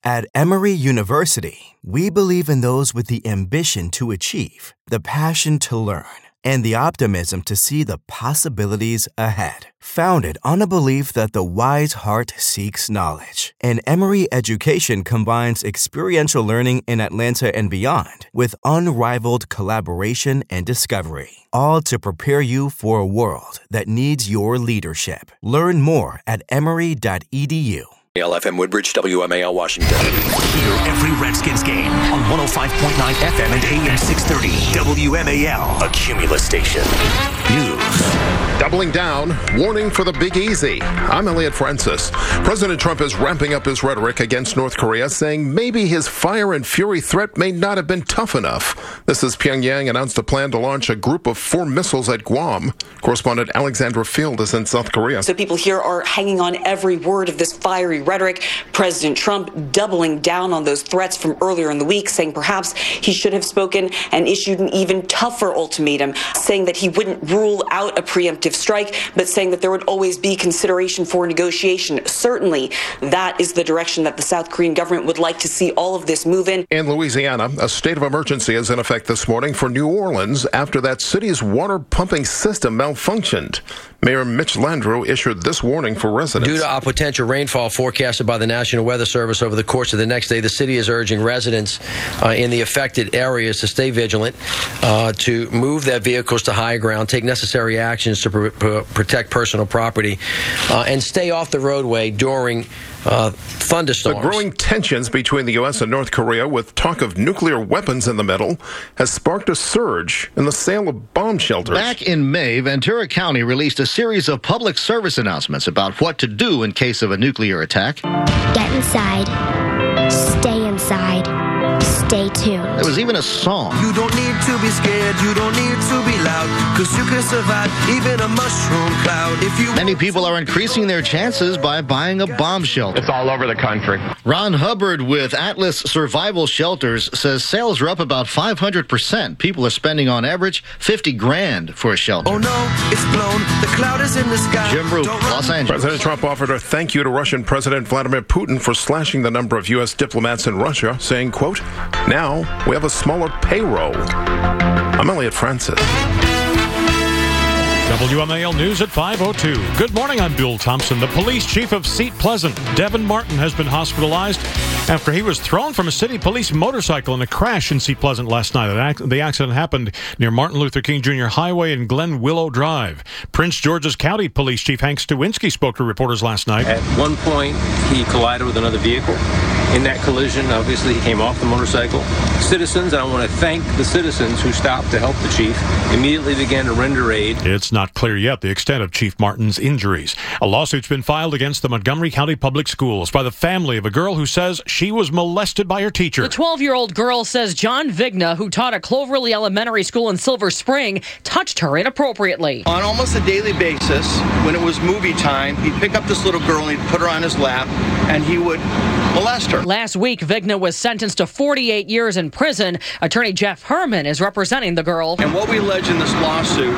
At Emory University, we believe in those with the ambition to achieve, the passion to learn, and the optimism to see the possibilities ahead. Founded on a belief that the wise heart seeks knowledge, and Emory education combines experiential learning in Atlanta and beyond with unrivaled collaboration and discovery, all to prepare you for a world that needs your leadership. Learn more at emory.edu. LFM Woodbridge, WMAL Washington. Hear every Redskins game on 105.9 FM and AM 630 WMAL, a Cumulus station. News. Doubling down, warning for the Big Easy. I'm Elliot Francis. President Trump is ramping up his rhetoric against North Korea, saying maybe his fire and fury threat may not have been tough enough. This as Pyongyang announced a plan to launch a group of 4 missiles at Guam. Correspondent Alexandra Field is in South Korea. So people here are hanging on every word of this fiery rhetoric. President Trump doubling down on those threats from earlier in the week, saying perhaps he should have spoken and issued an even tougher ultimatum, saying that he wouldn't rule out a preemptive strike, but saying that there would always be consideration for negotiation. Certainly, that is the direction that the South Korean government would like to see all of this move in. In Louisiana, a state of emergency is in effect this morning for New Orleans after that city's water pumping system malfunctioned. Mayor Mitch Landrieu issued this warning for residents. Due to a potential rainfall forecasted by the National Weather Service over the course of the next day, the city is urging residents in the affected areas to stay vigilant, to move their vehicles to high ground, take necessary actions to protect personal property, and stay off the roadway during thunderstorms. The growing tensions between the U.S. and North Korea, with talk of nuclear weapons in the middle, has sparked a surge in the sale of bomb shelters. Back in May, Ventura County released a series of public service announcements about what to do in case of a nuclear attack. Get inside. Stay inside. Stay tuned. There was even a song. You don't need to be scared, you don't need to be loud, because you can survive even a mushroom cloud. Many people are increasing their chances by buying a bomb shelter. It's all over the country. Ron Hubbard with Atlas Survival Shelters says sales are up about 500%. People are spending on average $50,000 for a shelter. Oh no, it's blown. The cloud is in the sky. Jim Roop, Los Angeles. President Trump offered a thank you to Russian President Vladimir Putin for slashing the number of U.S. diplomats in Russia, saying, quote, "Now we have a smaller payroll." I'm Elliot Francis. WMAL News at 5:02. Good morning, I'm Bill Thompson. The police chief of Seat Pleasant, Devin Martin, has been hospitalized after he was thrown from a city police motorcycle in a crash in Seat Pleasant last night. The accident happened near Martin Luther King Jr. Highway and Glen Willow Drive. Prince George's County Police Chief Hank Stawinski spoke to reporters last night. At one point, he collided with another vehicle. In that collision, obviously, he came off the motorcycle. Citizens, and I want to thank the citizens who stopped to help the chief, immediately began to render aid. It's not clear yet the extent of Chief Martin's injuries. A lawsuit's been filed against the Montgomery County Public Schools by the family of a girl who says she was molested by her teacher. The 12-year-old girl says John Vigna, who taught at Cloverly Elementary School in Silver Spring, touched her inappropriately. On almost a daily basis, when it was movie time, he'd pick up this little girl and he'd put her on his lap, and he would molest her. Last week, Vigna was sentenced to 48 years in prison. Attorney Jeff Herman is representing the girl. And what we allege in this lawsuit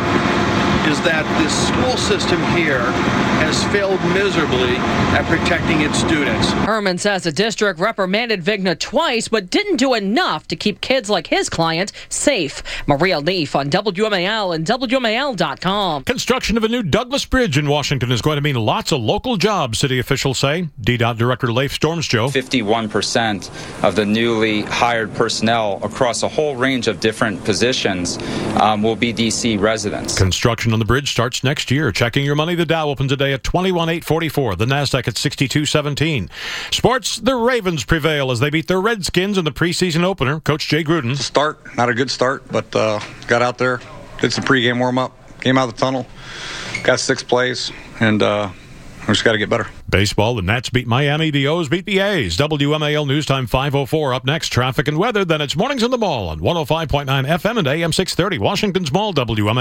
is that this school system here has failed miserably at protecting its students. Herman says the district reprimanded Vigna twice, but didn't do enough to keep kids like his client safe. Maria Leaf on WMAL and WMAL.com. Construction of a new Douglas Bridge in Washington is going to mean lots of local jobs, city officials say. DDOT Director Leif Stormsjoe. 51% of the newly hired personnel across a whole range of different positions will be D.C. residents. Construction on the bridge starts next year. Checking your money, the Dow opens today at 21,844. The Nasdaq at 62.17. Sports, the Ravens prevail as they beat the Redskins in the preseason opener. Coach Jay Gruden. Start, not a good start, but got out there, did some pregame warm-up, came out of the tunnel, got 6 plays, and we just got to get better. Baseball, the Nats beat Miami, the O's beat the A's. WMAL News Time 5:04. Up next, traffic and weather. Then it's Mornings in the Mall on 105.9 FM and AM 630. Washington's Mall,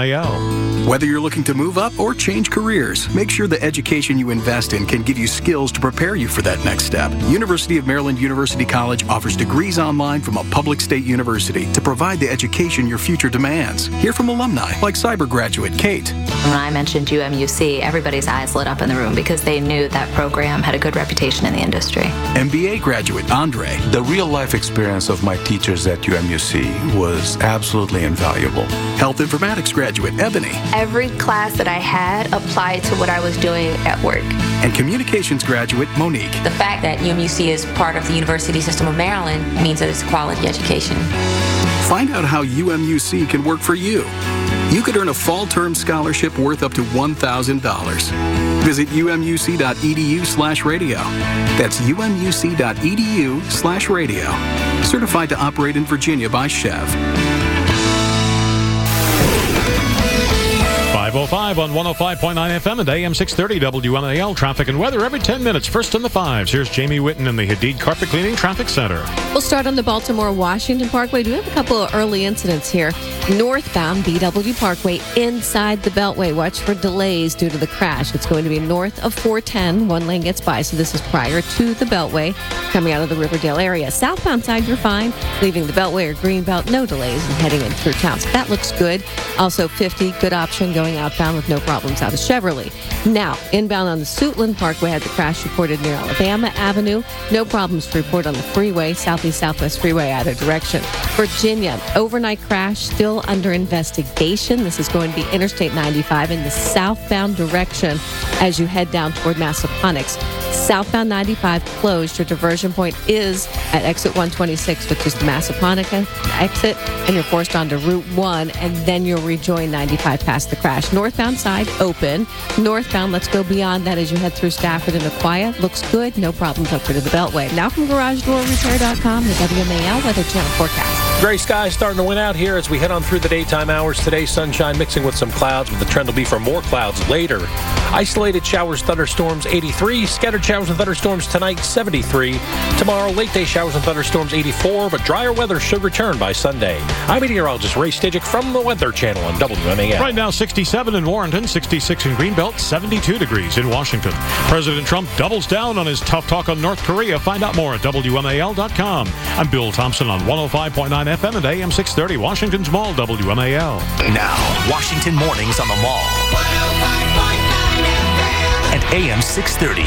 WMAL. Whether you're looking to move up or change careers, make sure the education you invest in can give you skills to prepare you for that next step. University of Maryland University College offers degrees online from a public state university to provide the education your future demands. Hear from alumni like cyber graduate Kate. When I mentioned UMUC, everybody's eyes lit up in the room because they knew that program program, had a good reputation in the industry. MBA graduate Andre. The real-life experience of my teachers at UMUC was absolutely invaluable. Health informatics graduate Ebony. Every class that I had applied to what I was doing at work. And communications graduate Monique. The fact that UMUC is part of the University System of Maryland means that it's a quality education. Find out how UMUC can work for you. You could earn a fall term scholarship worth up to $1,000. Visit umuc.edu/radio. That's umuc.edu/radio. Certified to operate in Virginia by Chev. 5:05 on 105.9 FM and AM 630 WMAL. Traffic and weather every 10 minutes. First in the fives. Here's Jamie Whitten in the Hadid Carpet Cleaning Traffic Center. We'll start on the Baltimore-Washington Parkway. We do have a couple of early incidents here. Northbound BW Parkway inside the Beltway. Watch for delays due to the crash. It's going to be north of 410. One lane gets by, so this is prior to the Beltway coming out of the Riverdale area. Southbound side, you're fine. Leaving the Beltway or Greenbelt, no delays, and heading in through town. So that looks good. Also 50, good option going outbound with no problems out of Cheverly. Now, inbound on the Suitland Parkway had the crash reported near Alabama Avenue. No problems to report on the freeway, southeast-southwest freeway either direction. Virginia, overnight crash still under investigation. This is going to be Interstate 95 in the southbound direction as you head down toward Massaponax. Southbound 95 closed. Your diversion point is at exit 126, which is the Massaponax exit, and you're forced onto Route 1, and then you'll rejoin 95 past the crash. Northbound side open. Northbound, let's go beyond that as you head through Stafford and Aquia. Looks good. No problems up to the Beltway. Now from GarageDoorRepair.com, the WMAL Weather Channel forecast. Gray skies starting to win out here as we head on through the daytime hours. Today, sunshine mixing with some clouds, but the trend will be for more clouds later. Isolated showers, thunderstorms, 83. Scattered showers and thunderstorms tonight, 73. Tomorrow, late day showers and thunderstorms, 84. But drier weather should return by Sunday. I'm meteorologist Ray Stidgick from the Weather Channel on WMAL. Right now, 67 in Warrenton, 66 in Greenbelt, 72 degrees in Washington. President Trump doubles down on his tough talk on North Korea. Find out more at WMAL.com. I'm Bill Thompson on 105.9 FM and AM 630, Washington's Mall, WMAL. Now, Washington mornings on the Mall. 105.9 FM and AM 630.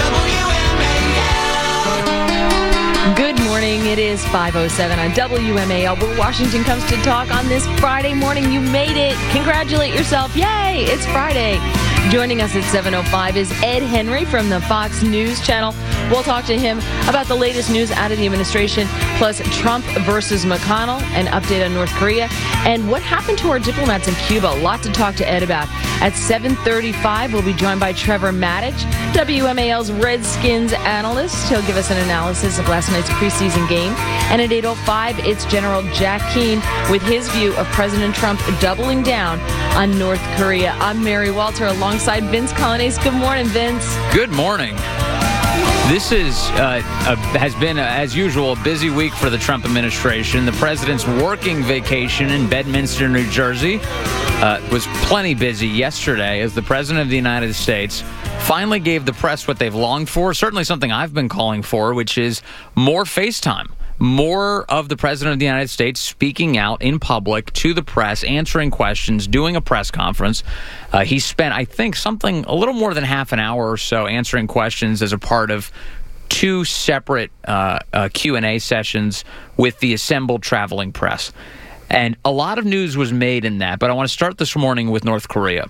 Good morning. It is 5:07 on WMAL, where Washington comes to talk on this Friday morning. You made it. Congratulate yourself. Yay, it's Friday. Joining us at 7:05 is Ed Henry from the Fox News Channel. We'll talk to him about the latest news out of the administration, plus Trump versus McConnell, an update on North Korea, and what happened to our diplomats in Cuba. A lot to talk to Ed about. At 7:35, we'll be joined by Trevor Maddich, WMAL's Redskins analyst. He'll give us an analysis of last night's preseason game. And at 8:05, it's General Jack Keane with his view of President Trump doubling down on North Korea. I'm Mary Walter alongside Vince Colonnese. Good morning, Vince. Good morning. This has been, as usual, a busy week for the Trump administration. The president's working vacation in Bedminster, New Jersey, was plenty busy yesterday as the president of the United States finally gave the press what they've longed for, certainly something I've been calling for, which is more FaceTime. More of the president of the United States speaking out in public to the press, answering questions, doing a press conference. He spent, I think, something a little more than half an hour or so answering questions as a part of two separate Q&A sessions with the assembled traveling press. And a lot of news was made in that, but I want to start this morning with North Korea.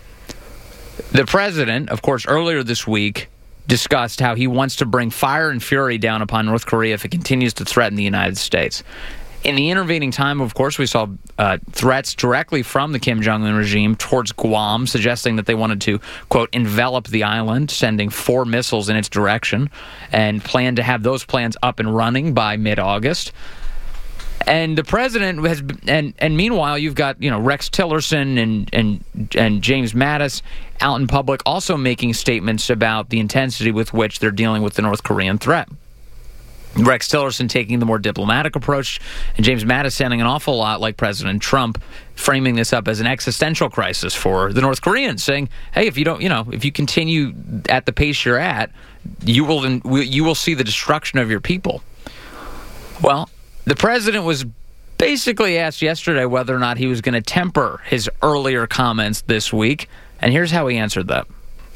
The president, of course, earlier this week, discussed how he wants to bring fire and fury down upon North Korea if it continues to threaten the United States. In the intervening time, of course, we saw threats directly from the Kim Jong-un regime towards Guam, suggesting that they wanted to, quote, envelop the island, sending 4 missiles in its direction, and plan to have those plans up and running by mid-August. And the president has, and meanwhile, you've got Rex Tillerson and James Mattis out in public also making statements about the intensity with which they're dealing with the North Korean threat. Rex Tillerson taking the more diplomatic approach, and James Mattis sounding an awful lot like President Trump, framing this up as an existential crisis for the North Koreans, saying, "Hey, if you continue at the pace you're at, you will see the destruction of your people." Well, the president was basically asked yesterday whether or not he was going to temper his earlier comments this week, and here's how he answered that.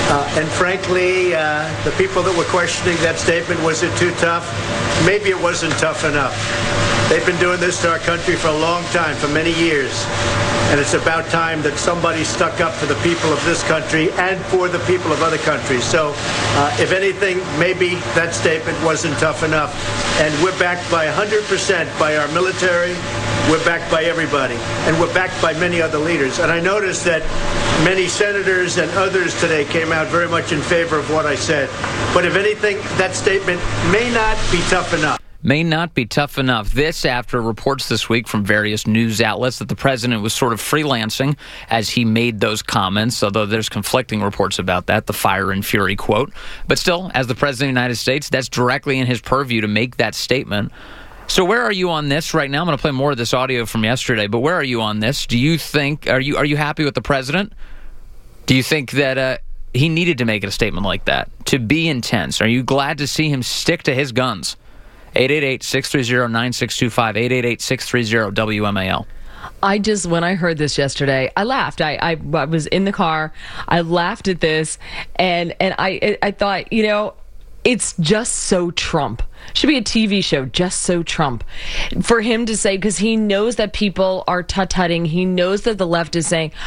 And frankly, the people that were questioning that statement, was it too tough? Maybe it wasn't tough enough. They've been doing this to our country for a long time, for many years. And it's about time that somebody stuck up for the people of this country and for the people of other countries. So, if anything, maybe that statement wasn't tough enough. And we're backed by 100% by our military. We're backed by everybody. And we're backed by many other leaders. And I noticed that many senators and others today came out very much in favor of what I said. But if anything, that statement may not be tough enough. May not be tough enough. This after reports this week from various news outlets that the president was sort of freelancing as he made those comments, although there's conflicting reports about that, the fire and fury quote. But still, as the president of the United States, that's directly in his purview to make that statement. So where are you on this right now? I'm going to play more of this audio from yesterday, but where are you on this? Do you think, are you happy with the president? Do you think that he needed to make a statement like that, to be intense? Are you glad to see him stick to his guns? 888-630-9625, 888-630-WMAL. When I heard this yesterday, I laughed. I was in the car. I laughed at this, and I thought, it's just so Trump. Should be a TV show, just so Trump. For him to say, because he knows that people are tut-tutting. He knows that the left is saying,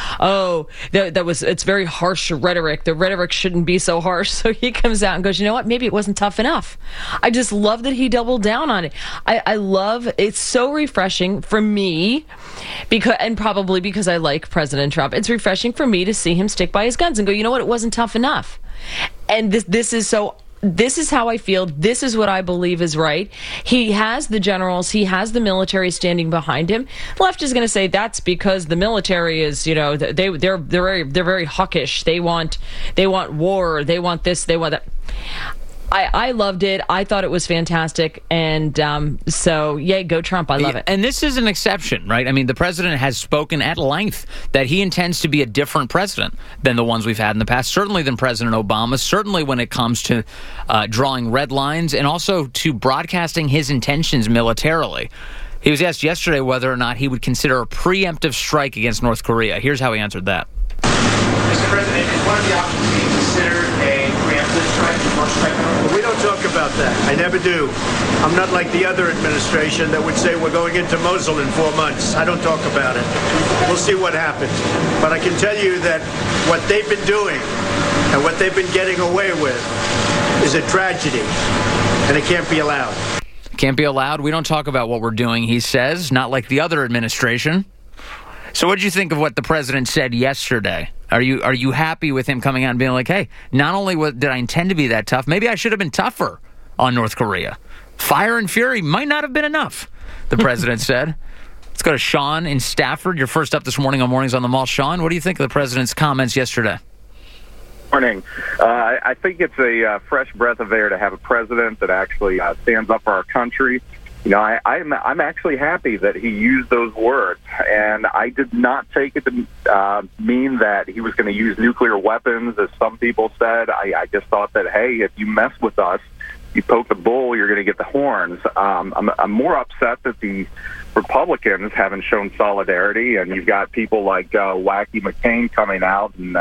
it's very harsh rhetoric. The rhetoric shouldn't be so harsh. So he comes out and goes, you know what? Maybe it wasn't tough enough. I just love that he doubled down on it. I love, it's so refreshing for me, and probably because I like President Trump. It's refreshing for me to see him stick by his guns and go, you know what? It wasn't tough enough. And this is how I feel. This is what I believe is right. He has the generals. He has the military standing behind him. The left is going to say that's because the military is, they're very hawkish. They want war. They want this. They want that. I loved it. I thought it was fantastic. And so, yay, go Trump. I love it. And this is an exception, right? I mean, the president has spoken at length that he intends to be a different president than the ones we've had in the past, certainly than President Obama, certainly when it comes to drawing red lines and also to broadcasting his intentions militarily. He was asked yesterday whether or not he would consider a preemptive strike against North Korea. Here's how he answered that. Mr. President, is one of the options being considered a preemptive strike? We don't talk about that. I never do. I'm not like the other administration that would say we're going into Mosul in 4 months. I don't talk about it. We'll see what happens. But I can tell you that what they've been doing and what they've been getting away with is a tragedy, and it can't be allowed. Can't be allowed. We don't talk about what we're doing, he says, not like the other administration. So what did you think of what the president said yesterday? Are you happy with him coming out and being like, hey, not only did I intend to be that tough, maybe I should have been tougher on North Korea. Fire and fury might not have been enough, the president said. Let's go to Sean in Stafford. You're first up this morning on Mornings on the Mall. Sean, what do you think of the president's comments yesterday? Morning. I think it's a fresh breath of air to have a president that actually stands up for our country. I'm actually happy that he used those words, and I did not take it to mean that he was going to use nuclear weapons, as some people said. I just thought that, hey, if you mess with us, you poke the bull, you're going to get the horns. I'm more upset that the Republicans haven't shown solidarity, and you've got people like Wacky McCain coming out and,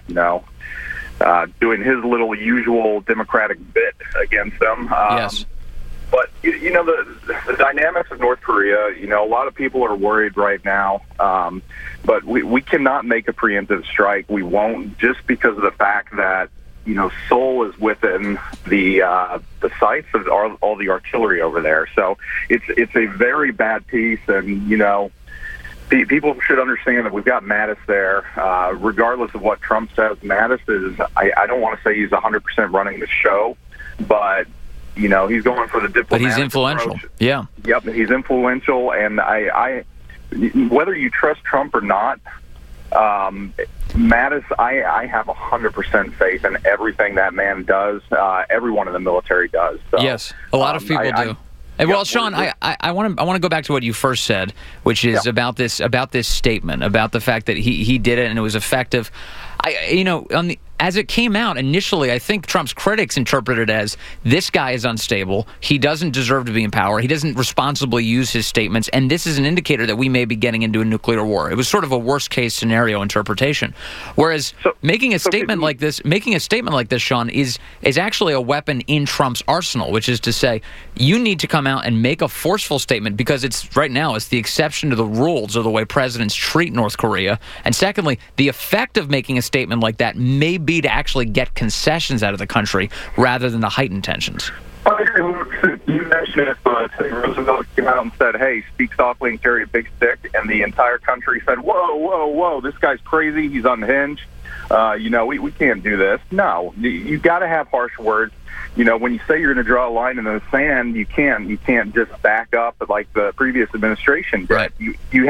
doing his little usual Democratic bit against them. Yes. But, the dynamics of North Korea, a lot of people are worried right now. But we cannot make a preemptive strike. We won't, just because of the fact that, Seoul is within the sights of all the artillery over there. So it's a very bad piece. And, people should understand that we've got Mattis there. Regardless of what Trump says, Mattis is, I don't want to say he's 100% running the show, but he's going for the diplomatic But he's influential. approach. Yeah. Yep, he's influential, and I whether you trust Trump or not, Mattis, I have 100% faith in everything that man does. Everyone in the military does. So, yes, a lot of people do. Well, Sean, I want to go back to what you first said, which is about this statement, about the fact that he did it and it was effective. as it came out initially, I think Trump's critics interpreted it as this guy is unstable. He doesn't deserve to be in power. He doesn't responsibly use his statements. And this is an indicator that we may be getting into a nuclear war. It was sort of a worst case scenario interpretation. Whereas making a statement like this, Sean, is actually a weapon in Trump's arsenal, which is to say you need to come out and make a forceful statement because it's right now it's the exception to the rules of the way presidents treat North Korea. And secondly, the effect of making a statement like that may be to actually get concessions out of the country rather than to heighten tensions. You mentioned it, Teddy Roosevelt came out and said, hey, speak softly and carry a big stick, and the entire country said, whoa, this guy's crazy, he's unhinged, we can't do this. No, you got to have harsh words. When you say you're going to draw a line in the sand, you can't just back up like the previous administration did. Right. You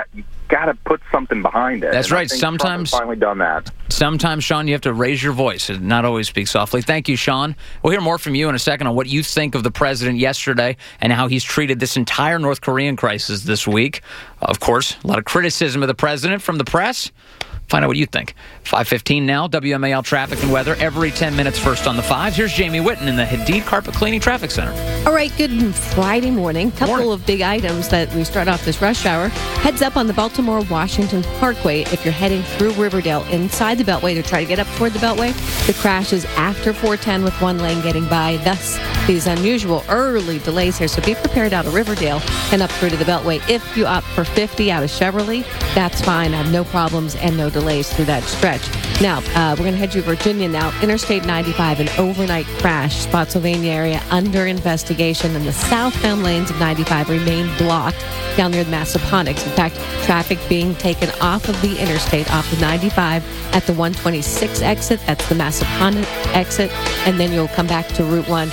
got to put something behind it. That's and right. I think Sometimes Trump has finally done that. Sometimes, Sean, you have to raise your voice and not always speak softly. Thank you, Sean. We'll hear more from you in a second on what you think of the president yesterday and how he's treated this entire North Korean crisis this week. Of course, a lot of criticism of the president from the press. Find out what you think. 5:15 now, WMAL traffic and weather every 10 minutes first on the 5. Here's Jamie Whitten in the Hadid Carpet Cleaning Traffic Center. All right, good Friday morning. Couple of big items that we start off this rush hour. Heads up on the Baltimore-Washington Parkway if you're heading through Riverdale inside the Beltway to try to get up toward the Beltway. The crash is after 410 with one lane getting by. Thus, these unusual early delays here. So be prepared out of Riverdale and up through to the Beltway. If you opt for 50 out of Cheverly, that's fine. I have no problems and no delays through that stretch. Now, we're going to head to Virginia now. Interstate 95, an overnight crash. Spotsylvania area under investigation, and the southbound lanes of 95 remain blocked down near the Massaponax. In fact, traffic being taken off of the interstate, off of 95 at the 126 exit. That's the Massaponax exit. And then you'll come back to Route 1,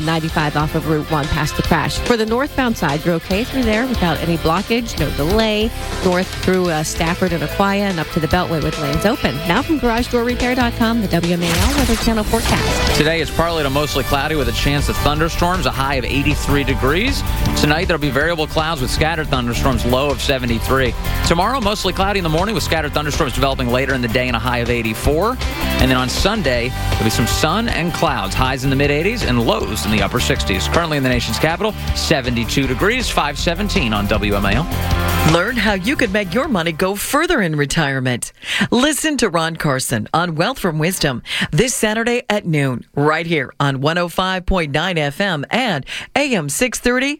95 off of Route 1 past the crash. For the northbound side, you're okay through there without any blockage, no delay. North through Stafford and Aquia and up to the Beltway with lanes open. Now from GarageDoorRepair.com, the WMAL Weather Channel forecast. Today is partly to mostly cloudy with a chance of thunderstorms, a high of 83 degrees. Tonight there'll be variable clouds with scattered thunderstorms, low of 73. Tomorrow, mostly cloudy in the morning with scattered thunderstorms developing later in the day and a high of 84. And then on Sunday, there'll be some sun and clouds, highs in the mid-80s and lows in the upper 60s. Currently in the nation's capital, 72 degrees, 517 on WMAL. Learn how you could make your money go further in retirement. Listen to Ron Carson on Wealth from Wisdom this Saturday at noon, right here on 105.9 FM and AM 630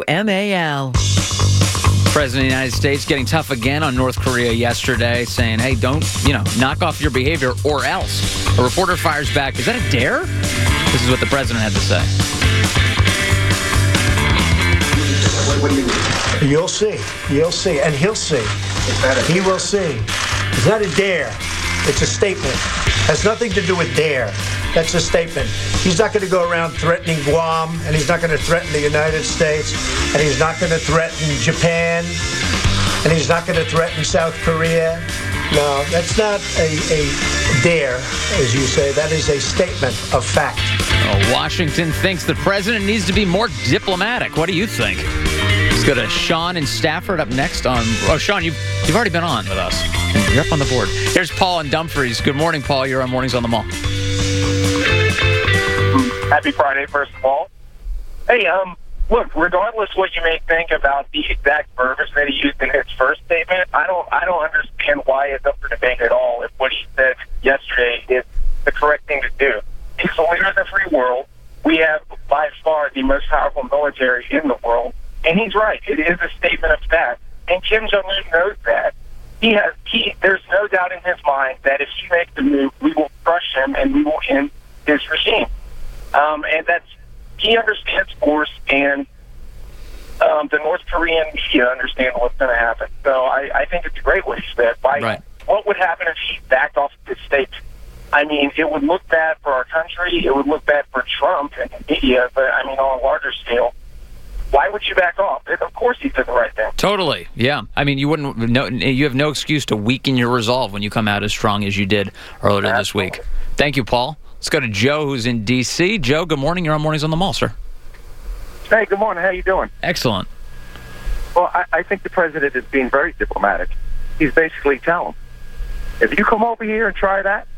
WMAL. President of the United States getting tough again on North Korea yesterday, saying, hey, don't, knock off your behavior or else. A reporter fires back. Is that a dare? This is what the president had to say. What do you mean? You'll see. You'll see. And he'll see. He will see. It's not a dare. It's a statement. Has nothing to do with dare. That's a statement. He's not going to go around threatening Guam, and he's not going to threaten the United States, and he's not going to threaten Japan, and he's not going to threaten South Korea. No, that's not a dare, as you say. That is a statement of fact. Washington thinks the president needs to be more diplomatic. What do you think? Let's go to Sean in Stafford up next on... Oh, Sean, you've already been on with us. You're up on the board. Here's Paul in Dumfries. Good morning, Paul. You're on Mornings on the Mall. Happy Friday, first of all. Hey, look, regardless what you may think about the exact verbiage that he used in his first statement, I don't understand why it's up for debate at all if what he said yesterday is the correct thing to do. He's the leader of the free world. We have, by far, the most powerful military in the world. And he's right. It is a statement of fact. And Kim Jong-un knows that. There's no doubt in his mind that if he makes the move, we will crush him and we will end his regime. He understands force, and the North Korean media understand what's going to happen. So I think it's a great what he said. Right. What would happen if he backed off his state? I mean, it would look bad for our country. It would look bad for Trump and the media, but I mean, on a larger scale. Why would you back off? Of course he did the right thing. Totally, yeah. I mean, you have no excuse to weaken your resolve when you come out as strong as you did earlier this week. Thank you, Paul. Let's go to Joe, who's in D.C. Joe, good morning. You're on Mornings on the Mall, sir. Hey, good morning. How you doing? Excellent. Well, I think the president is being very diplomatic. He's basically telling, if you come over here and try that,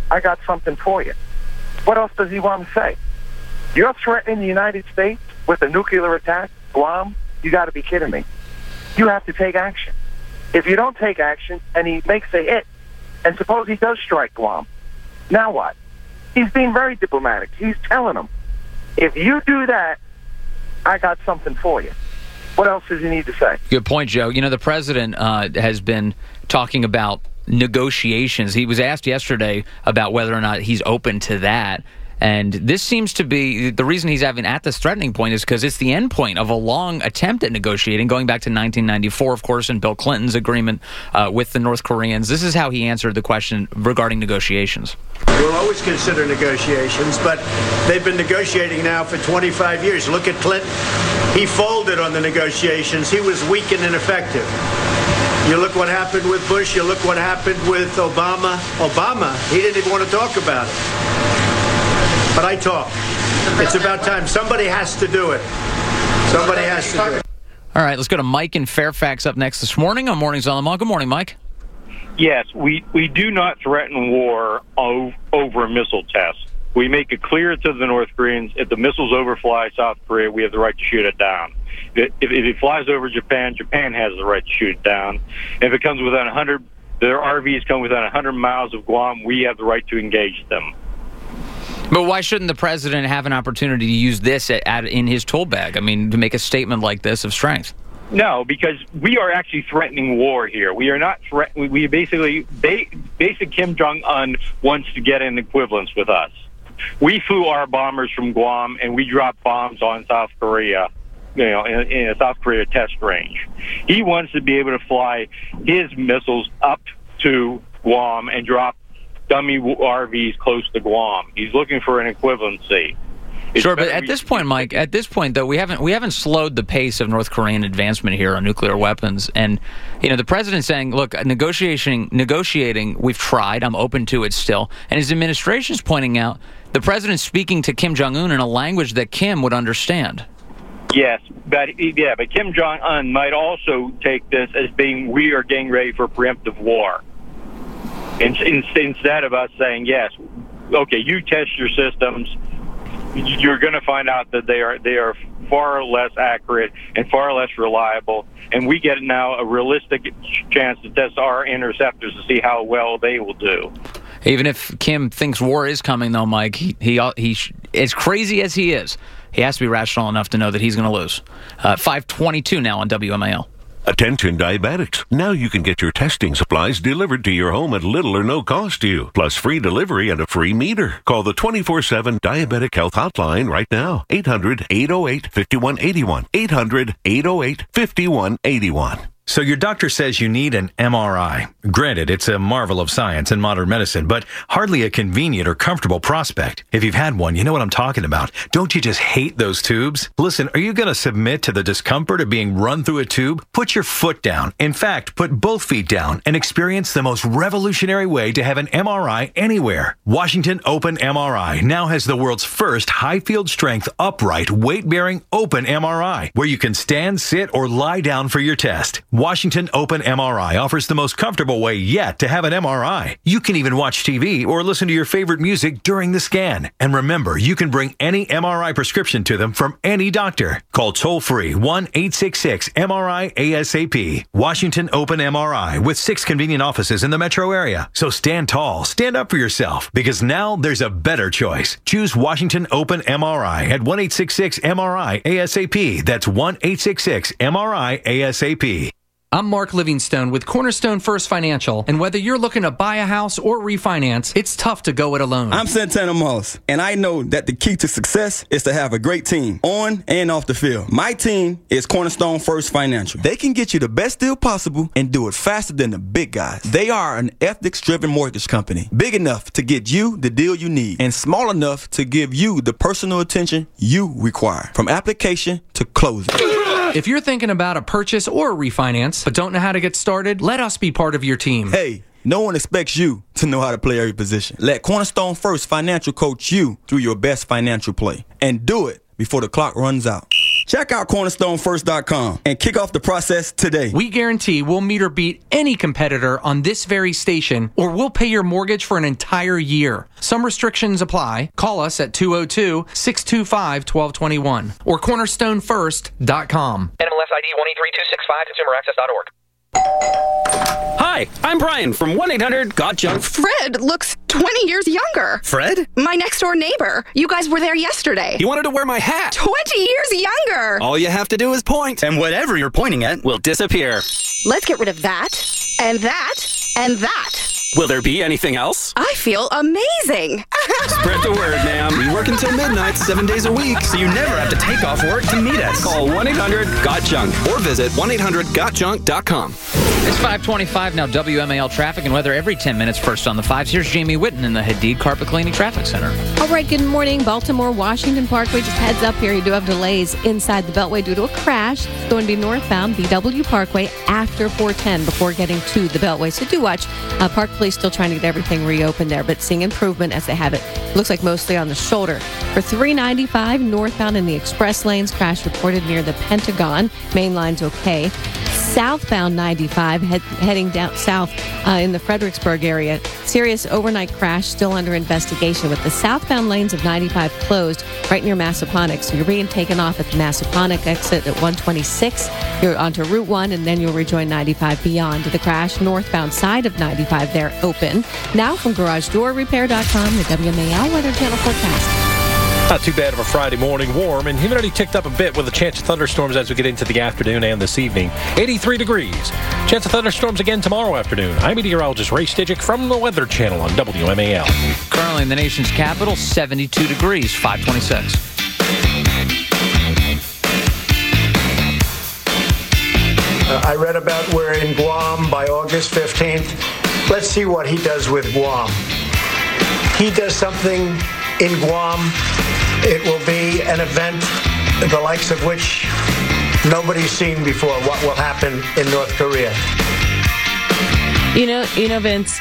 I got something for you. What else does he want to say? You're threatening the United States with a nuclear attack, Guam? You got to be kidding me. You have to take action. If you don't take action and he makes a hit, and suppose he does strike Guam, now what? He's being very diplomatic. He's telling them, if you do that, I got something for you. What else does he need to say? Good point, Joe. You know, the president has been talking about negotiations. He was asked yesterday about whether or not he's open to that. And this seems to be the reason he's having at this threatening point is because it's the end point of a long attempt at negotiating, going back to 1994, of course, and Bill Clinton's agreement with the North Koreans. This is how he answered the question regarding negotiations. We'll always consider negotiations, but they've been negotiating now for 25 years. Look at Clinton. He folded on the negotiations. He was weak and ineffective. You look what happened with Bush. You look what happened with Obama. Obama, he didn't even want to talk about it. But I talk. It's about time. Somebody has to do it. Somebody has to do it. All right, let's go to Mike in Fairfax up next this morning on Mornings on the Mall. Good morning, Mike. Yes, we do not threaten war over a missile test. We make it clear to the North Koreans, if the missiles overfly South Korea, we have the right to shoot it down. If it flies over Japan, Japan has the right to shoot it down. If it comes within 100, their RVs come within 100 miles of Guam, we have the right to engage them. But why shouldn't the president have an opportunity to use this in his tool bag? I mean, to make a statement like this of strength. No, because we are actually threatening war here. We are not threatening. We basically, basic Kim Jong-un wants to get an equivalence with us. We flew our bombers from Guam and we dropped bombs on South Korea, in a South Korea test range. He wants to be able to fly his missiles up to Guam and drop dummy RVs close to Guam. He's looking for an equivalency. Sure, but at this point, Mike, though, we haven't slowed the pace of North Korean advancement here on nuclear weapons. And the president's saying, look, negotiating, we've tried, I'm open to it still. And his administration's pointing out the president's speaking to Kim Jong-un in a language that Kim would understand. Yes, but Kim Jong-un might also take this as being we are getting ready for preemptive war. Instead of us saying, yes, okay, you test your systems, you're going to find out that they are far less accurate and far less reliable, and we get now a realistic chance to test our interceptors to see how well they will do. Even if Kim thinks war is coming, though, Mike, he as crazy as he is, he has to be rational enough to know that he's going to lose. 5:22 now on WMAL. Attention diabetics. Now you can get your testing supplies delivered to your home at little or no cost to you, plus free delivery and a free meter. Call the 24/7 Diabetic Health Hotline right now. 800-808-5181. 800-808-5181. So your doctor says you need an MRI. Granted, it's a marvel of science and modern medicine, but hardly a convenient or comfortable prospect. If you've had one, you know what I'm talking about. Don't you just hate those tubes? Listen, are you going to submit to the discomfort of being run through a tube? Put your foot down. In fact, put both feet down and experience the most revolutionary way to have an MRI anywhere. Washington Open MRI now has the world's first high field strength, upright, weight-bearing open MRI, where you can stand, sit, or lie down for your test. Washington Open MRI offers the most comfortable way yet to have an MRI. You can even watch TV or listen to your favorite music during the scan. And remember, you can bring any MRI prescription to them from any doctor. Call toll-free 1-866-MRI-ASAP. Washington Open MRI with 6 convenient offices in the metro area. So stand tall, stand up for yourself, because now there's a better choice. Choose Washington Open MRI at 1-866-MRI-ASAP. That's 1-866-MRI-ASAP. I'm Mark Livingstone with Cornerstone First Financial, and whether you're looking to buy a house or refinance, it's tough to go it alone. I'm Santana Moss, and I know that the key to success is to have a great team, on and off the field. My team is Cornerstone First Financial. They can get you the best deal possible and do it faster than the big guys. They are an ethics-driven mortgage company, big enough to get you the deal you need, and small enough to give you the personal attention you require, from application to closing. If you're thinking about a purchase or a refinance, but don't know how to get started, let us be part of your team. Hey, no one expects you to know how to play every position. Let Cornerstone First Financial coach you through your best financial play. And do it before the clock runs out. Check out CornerstoneFirst.com and kick off the process today. We guarantee we'll meet or beat any competitor on this very station, or we'll pay your mortgage for an entire year. Some restrictions apply. Call us at 202-625-1221 or CornerstoneFirst.com. NMLS ID 183265, ConsumerAccess.org. Hi, I'm Brian from 1-800-GOT-JUNK. Fred looks 20 years younger. Fred? My next door neighbor. You guys were there yesterday. He wanted to wear my hat. 20 years younger. All you have to do is point, and whatever you're pointing at will disappear. Let's get rid of that, and that, and that. Will there be anything else? I feel amazing. Spread the word, ma'am. We work until midnight, 7 days a week, so you never have to take off work to meet us. Call 1-800-GOT-JUNK or visit 1-800-GOTJUNK.com. It's 5:25 now. WMAL traffic and weather every 10 minutes. First on the fives. Here's Jamie Whitten in the Hadid Carpet Cleaning Traffic Center. All right, good morning. Baltimore, Washington Parkway. Just heads up here. You do have delays inside the Beltway due to a crash. It's going to be northbound BW Parkway after 410 before getting to the Beltway. So do watch. Park Police still trying to get everything reopened there, but seeing improvement as they have it. Looks like mostly on the shoulder. For 395 northbound in the express lanes, crash reported near the Pentagon. Main line's okay. Southbound 95 heading down south in the Fredericksburg area. Serious overnight crash still under investigation with the southbound lanes of 95 closed right near Massaponax. So you're being taken off at the Massaponax exit at 126. You're onto Route 1 and then you'll rejoin 95 beyond the crash. Northbound side of 95 there open. Now from GarageDoorRepair.com, the WMAL Weather Channel forecast. Not too bad of a Friday morning, warm, and humidity ticked up a bit with a chance of thunderstorms as we get into the afternoon and this evening. 83 degrees. Chance of thunderstorms again tomorrow afternoon. I'm meteorologist Ray Stidgick from the Weather Channel on WMAL. Currently in the nation's capital, 72 degrees, 526. I read about we're in Guam by August 15th. Let's see what he does with Guam. He does something in Guam, it will be an event the likes of which nobody's seen before. What will happen in North Korea? You know, Vince,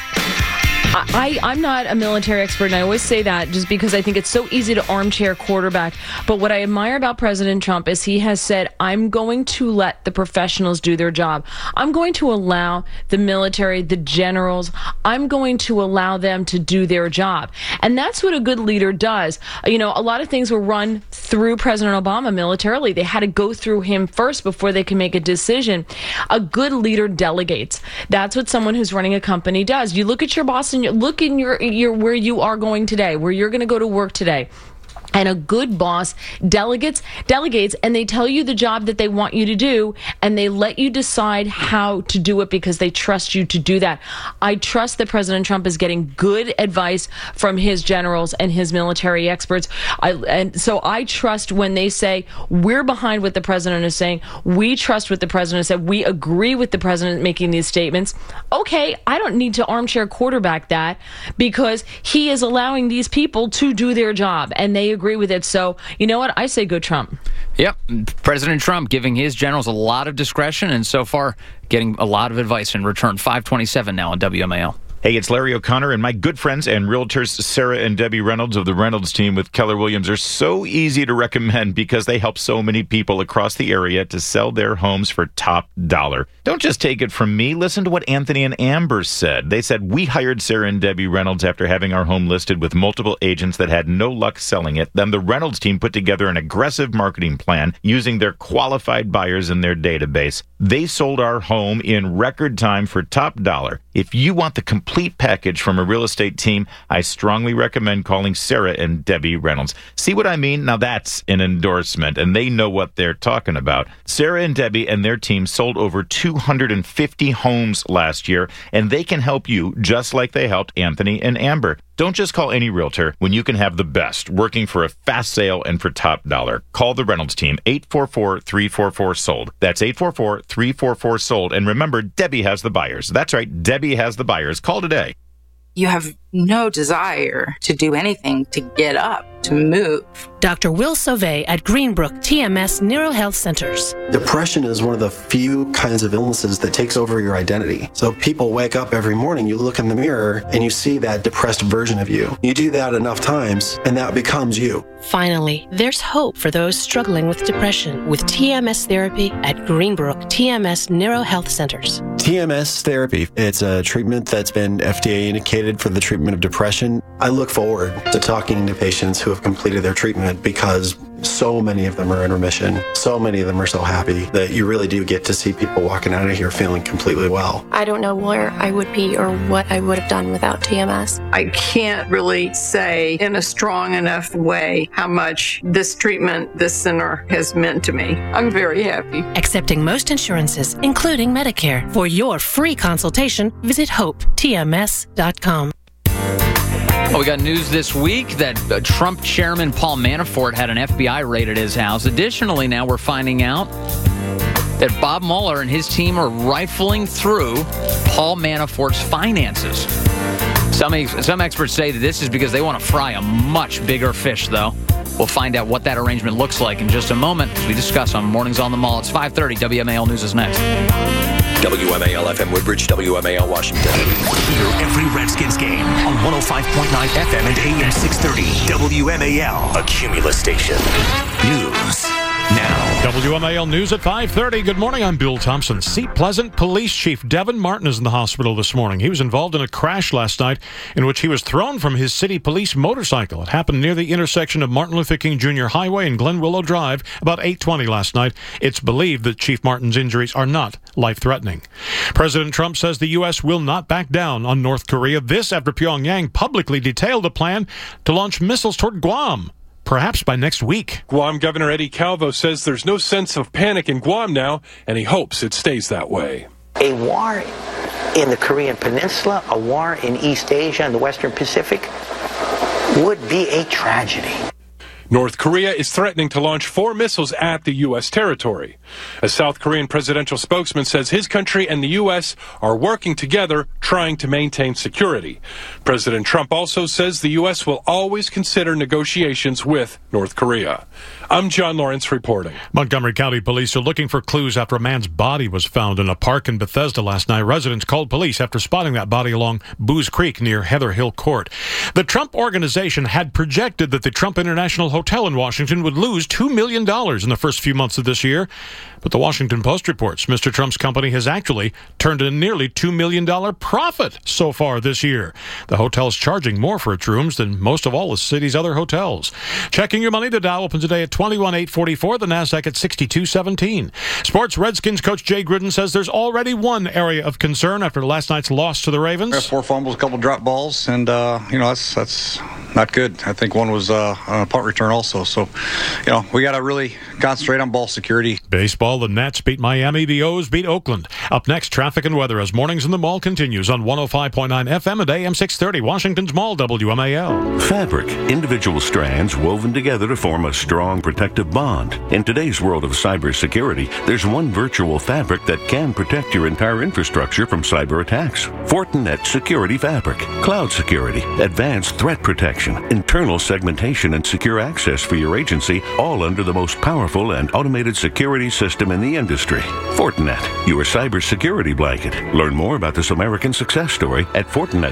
I'm not a military expert, and I always say that just because I think it's so easy to armchair quarterback. But what I admire about President Trump is he has said, I'm going to let the professionals do their job. I'm going to allow the military, the generals, I'm going to allow them to do their job. And that's what a good leader does. You know, a lot of things were run through President Obama militarily. They had to go through him first before they can make a decision. A good leader delegates. That's what someone who's running a company does. You look at your boss and look in your where you are going today, where you're going to go to work today. And a good boss delegates, and they tell you the job that they want you to do, and they let you decide how to do it because they trust you to do that. I trust that President Trump is getting good advice from his generals and his military experts. And so I trust when they say, we're behind what the president is saying. We trust what the president said. We agree with the president making these statements. Okay, I don't need to armchair quarterback that because he is allowing these people to do their job, and they agree with it. So, you know what? I say go Trump. Yep. President Trump giving his generals a lot of discretion and so far getting a lot of advice in return. 527 now on WMAL. Hey, it's Larry O'Connor, and my good friends and realtors Sarah and Debbie Reynolds of the Reynolds team with Keller Williams are so easy to recommend because they help so many people across the area to sell their homes for top dollar. Don't just take it from me. Listen to what Anthony and Amber said. They said, we hired Sarah and Debbie Reynolds after having our home listed with multiple agents that had no luck selling it. Then the Reynolds team put together an aggressive marketing plan using their qualified buyers in their database. They sold our home in record time for top dollar. If you want the complete package from a real estate team, I strongly recommend calling Sarah and Debbie Reynolds. See what I mean? Now that's an endorsement, and they know what they're talking about. Sarah and Debbie and their team sold over 250 homes last year, and they can help you just like they helped Anthony and Amber. Don't just call any realtor when you can have the best working for a fast sale and for top dollar. Call the Reynolds team, 844-344-SOLD. That's 844-344-SOLD. And remember, Debbie has the buyers. That's right, Debbie has the buyers. Call today. you have no desire to do anything, to get up, to move. Dr. Will Sauvé at Greenbrook TMS NeuroHealth Centers. Depression is one of the few kinds of illnesses that takes over your identity. So people wake up every morning, you look in the mirror, and you see that depressed version of you. You do that enough times, and that becomes you. Finally, there's hope for those struggling with depression with TMS therapy at Greenbrook TMS NeuroHealth Centers. TMS therapy, it's a treatment that's been FDA indicated for the treatment of depression. I look forward to talking to patients who have completed their treatment because so many of them are in remission. So many of them are so happy that you really do get to see people walking out of here feeling completely well. I don't know where I would be or what I would have done without TMS. I can't really say in a strong enough way how much this treatment, this center has meant to me. I'm very happy. Accepting most insurances, including Medicare. For your free consultation, visit hopetms.com. Well, we got news this week that Trump chairman Paul Manafort had an FBI raid at his house. Additionally, now we're finding out that Bob Mueller and his team are rifling through Paul Manafort's finances. Some experts say that this is because they want to fry a much bigger fish, though. We'll find out what that arrangement looks like in just a moment as we discuss on Mornings on the Mall. It's 5:30. WMAL News is next. WMAL FM Woodbridge, WMAL Washington. Hear every Redskins game on 105.9 FM and AM 630. WMAL, a Cumulus station. News now. WMAL News at 5:30. Good morning, I'm Bill Thompson. Seat Pleasant Police Chief Devin Martin is in the hospital this morning. He was involved in a crash last night in which he was thrown from his city police motorcycle. It happened near the intersection of Martin Luther King Jr. Highway and Glen Willow Drive about 8:20 last night. It's believed that Chief Martin's injuries are not life-threatening. President Trump says the U.S. will not back down on North Korea. This after Pyongyang publicly detailed a plan to launch missiles toward Guam, perhaps by next week. Guam Governor Eddie Calvo says there's no sense of panic in Guam now, and he hopes it stays that way. A war in the Korean Peninsula, a war in East Asia and the Western Pacific would be a tragedy. North Korea is threatening to launch 4 missiles at the U.S. territory. A South Korean presidential spokesman says his country and the U.S. are working together, trying to maintain security. President Trump also says the U.S. will always consider negotiations with North Korea. I'm John Lawrence reporting. Montgomery County Police are looking for clues after a man's body was found in a park in Bethesda last night. Residents called police after spotting that body along Booze Creek near Heather Hill Court. The Trump Organization had projected that the Trump International Hotel in Washington would lose $2 million in the first few months of this year. But the Washington Post reports Mr. Trump's company has actually turned a nearly $2 million profit so far this year. The hotel's charging more for its rooms than most of all the city's other hotels. Checking your money, the Dow opens today at 21,844, the NASDAQ at 6217. Sports Redskins coach Jay Gruden says there's already one area of concern after last night's loss to the Ravens. 4 fumbles, a couple drop balls, and that's not good. I think one was on a punt return also. So, we got to really concentrate on ball security. Baseball, the Nats beat Miami, the O's beat Oakland. Up next, traffic and weather as Mornings in the Mall continues on 105.9 FM and AM 630, Washington's Mall, WMAL. Fabric, individual strands woven together to form a strong protective bond. In today's world of cybersecurity, there's one virtual fabric that can protect your entire infrastructure from cyber attacks. Fortinet Security Fabric. Cloud security, advanced threat protection, internal segmentation, and secure access for your agency, all under the most powerful and automated security system in the industry. Fortinet, your cybersecurity blanket. Learn more about this American success story at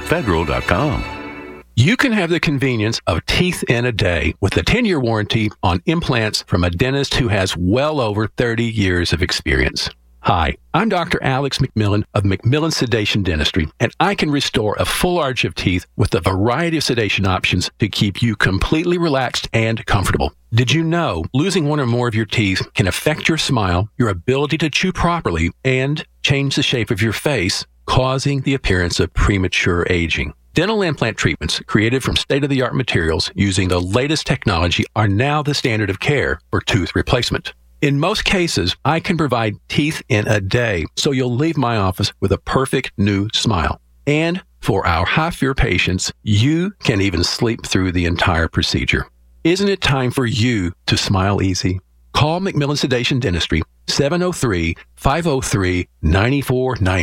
FortinetFederal.com. You can have the convenience of teeth in a day with a 10-year warranty on implants from a dentist who has well over 30 years of experience. Hi, I'm Dr. Alex McMillan of McMillan Sedation Dentistry, and I can restore a full arch of teeth with a variety of sedation options to keep you completely relaxed and comfortable. Did you know losing one or more of your teeth can affect your smile, your ability to chew properly, and change the shape of your face, causing the appearance of premature aging? Dental implant treatments created from state-of-the-art materials using the latest technology are now the standard of care for tooth replacement. In most cases, I can provide teeth in a day, so you'll leave my office with a perfect new smile. And for our high-fear patients, you can even sleep through the entire procedure. Isn't it time for you to smile easy? Call McMillan Sedation Dentistry, 703-503-9490.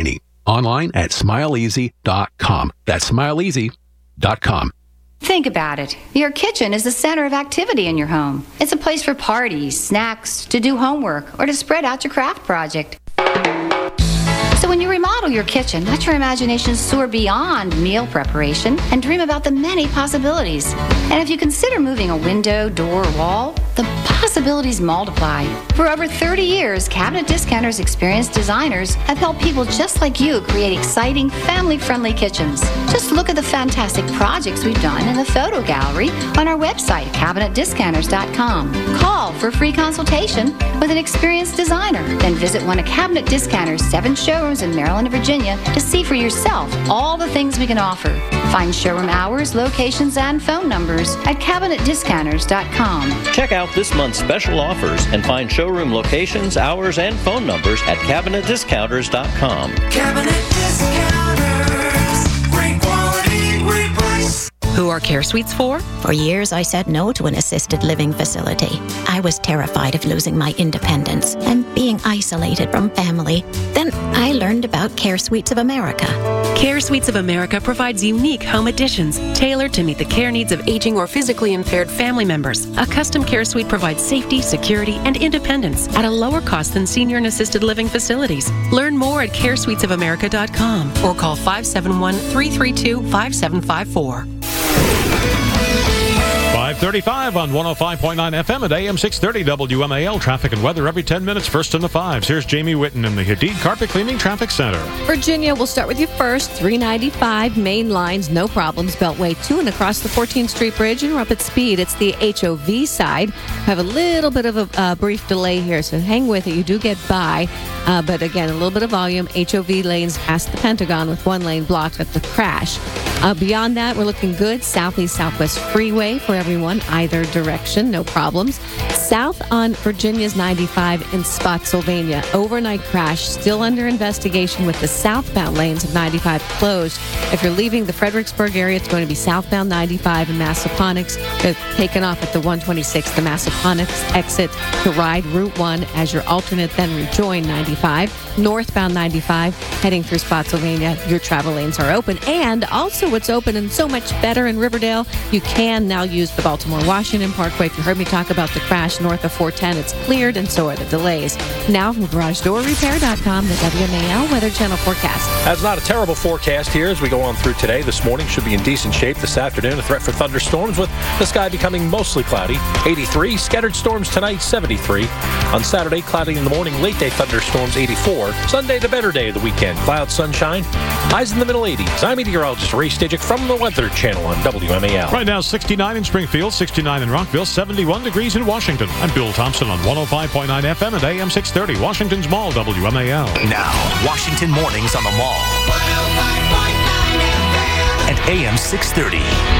Online at smileeasy.com. That's smileeasy.com. Think about it. Your kitchen is the center of activity in your home. It's a place for parties, snacks, to do homework, or to spread out your craft project. So when you remodel your kitchen, let your imagination soar beyond meal preparation and dream about the many possibilities. And if you consider moving a window, door, or wall, the possibilities multiply. For over 30 years, Cabinet Discounter's experienced designers have helped people just like you create exciting, family-friendly kitchens. Just look at the fantastic projects we've done in the photo gallery on our website, CabinetDiscounters.com. Call for a free consultation with an experienced designer. Then visit one of Cabinet Discounter's 7 showrooms in Maryland and Virginia to see for yourself all the things we can offer. Find showroom hours, locations, and phone numbers at CabinetDiscounters.com. Check out this month's special offers and find showroom locations, hours, and phone numbers at CabinetDiscounters.com. Cabinet Discounters. Great quality, great price. Who are Care Suites for? For years, I said no to an assisted living facility. I was terrified of losing my independence and being isolated from family. Then I learned about Care Suites of America. Care Suites of America provides unique home additions tailored to meet the care needs of aging or physically impaired family members. A custom care suite provides safety, security, and independence at a lower cost than senior and assisted living facilities. Learn more at caresuitesofamerica.com or call 571-332-5754. 5:35 on 105.9 FM at AM 630 WMAL. Traffic and weather every 10 minutes, first in the fives. Here's Jamie Whitten in the Hadid Carpet Cleaning Traffic Center. Virginia, we'll start with you first. 395 main lines, no problems. Beltway 2 and across the 14th Street Bridge, and we're up at speed. It's the HOV side. Have a little bit of a brief delay here, so hang with it. You do get by, but again, a little bit of volume. HOV lanes past the Pentagon with one lane blocked at the crash. Beyond that, we're looking good. Southeast Southwest Freeway for everyone, either direction, no problems. South on Virginia's 95 in Spotsylvania. Overnight crash still under investigation with the southbound lanes of 95 closed. If you're leaving the Fredericksburg area, it's going to be southbound 95 in Massaponax. They're taken off at the 126, the Massaponax exit to ride Route 1 as your alternate, then rejoin 95. Northbound 95 heading through Spotsylvania. Your travel lanes are open. And also what's open and so much better in Riverdale, you can now use the Baltimore-Washington Parkway. If you heard me talk about the crash north of 410, it's cleared and so are the delays. Now from GarageDoorRepair.com, the WMAL Weather Channel forecast. That's not a terrible forecast here as we go on through today. This morning should be in decent shape. This afternoon, a threat for thunderstorms with the sky becoming mostly cloudy. 83. Scattered storms tonight, 73. On Saturday, cloudy in the morning, late day thunderstorms, 84. Sunday, the better day of the weekend. Clouds, sunshine, highs in the middle 80s. I'm meteorologist Ray Stajic from the Weather Channel on WMAL. Right now, 69 in Springfield, 69 in Rockville, 71 degrees in Washington. I'm Bill Thompson on 105.9 FM and AM 630, Washington's Mall, WMAL. Now, Washington mornings on the Mall. 105.9 FM and AM 630.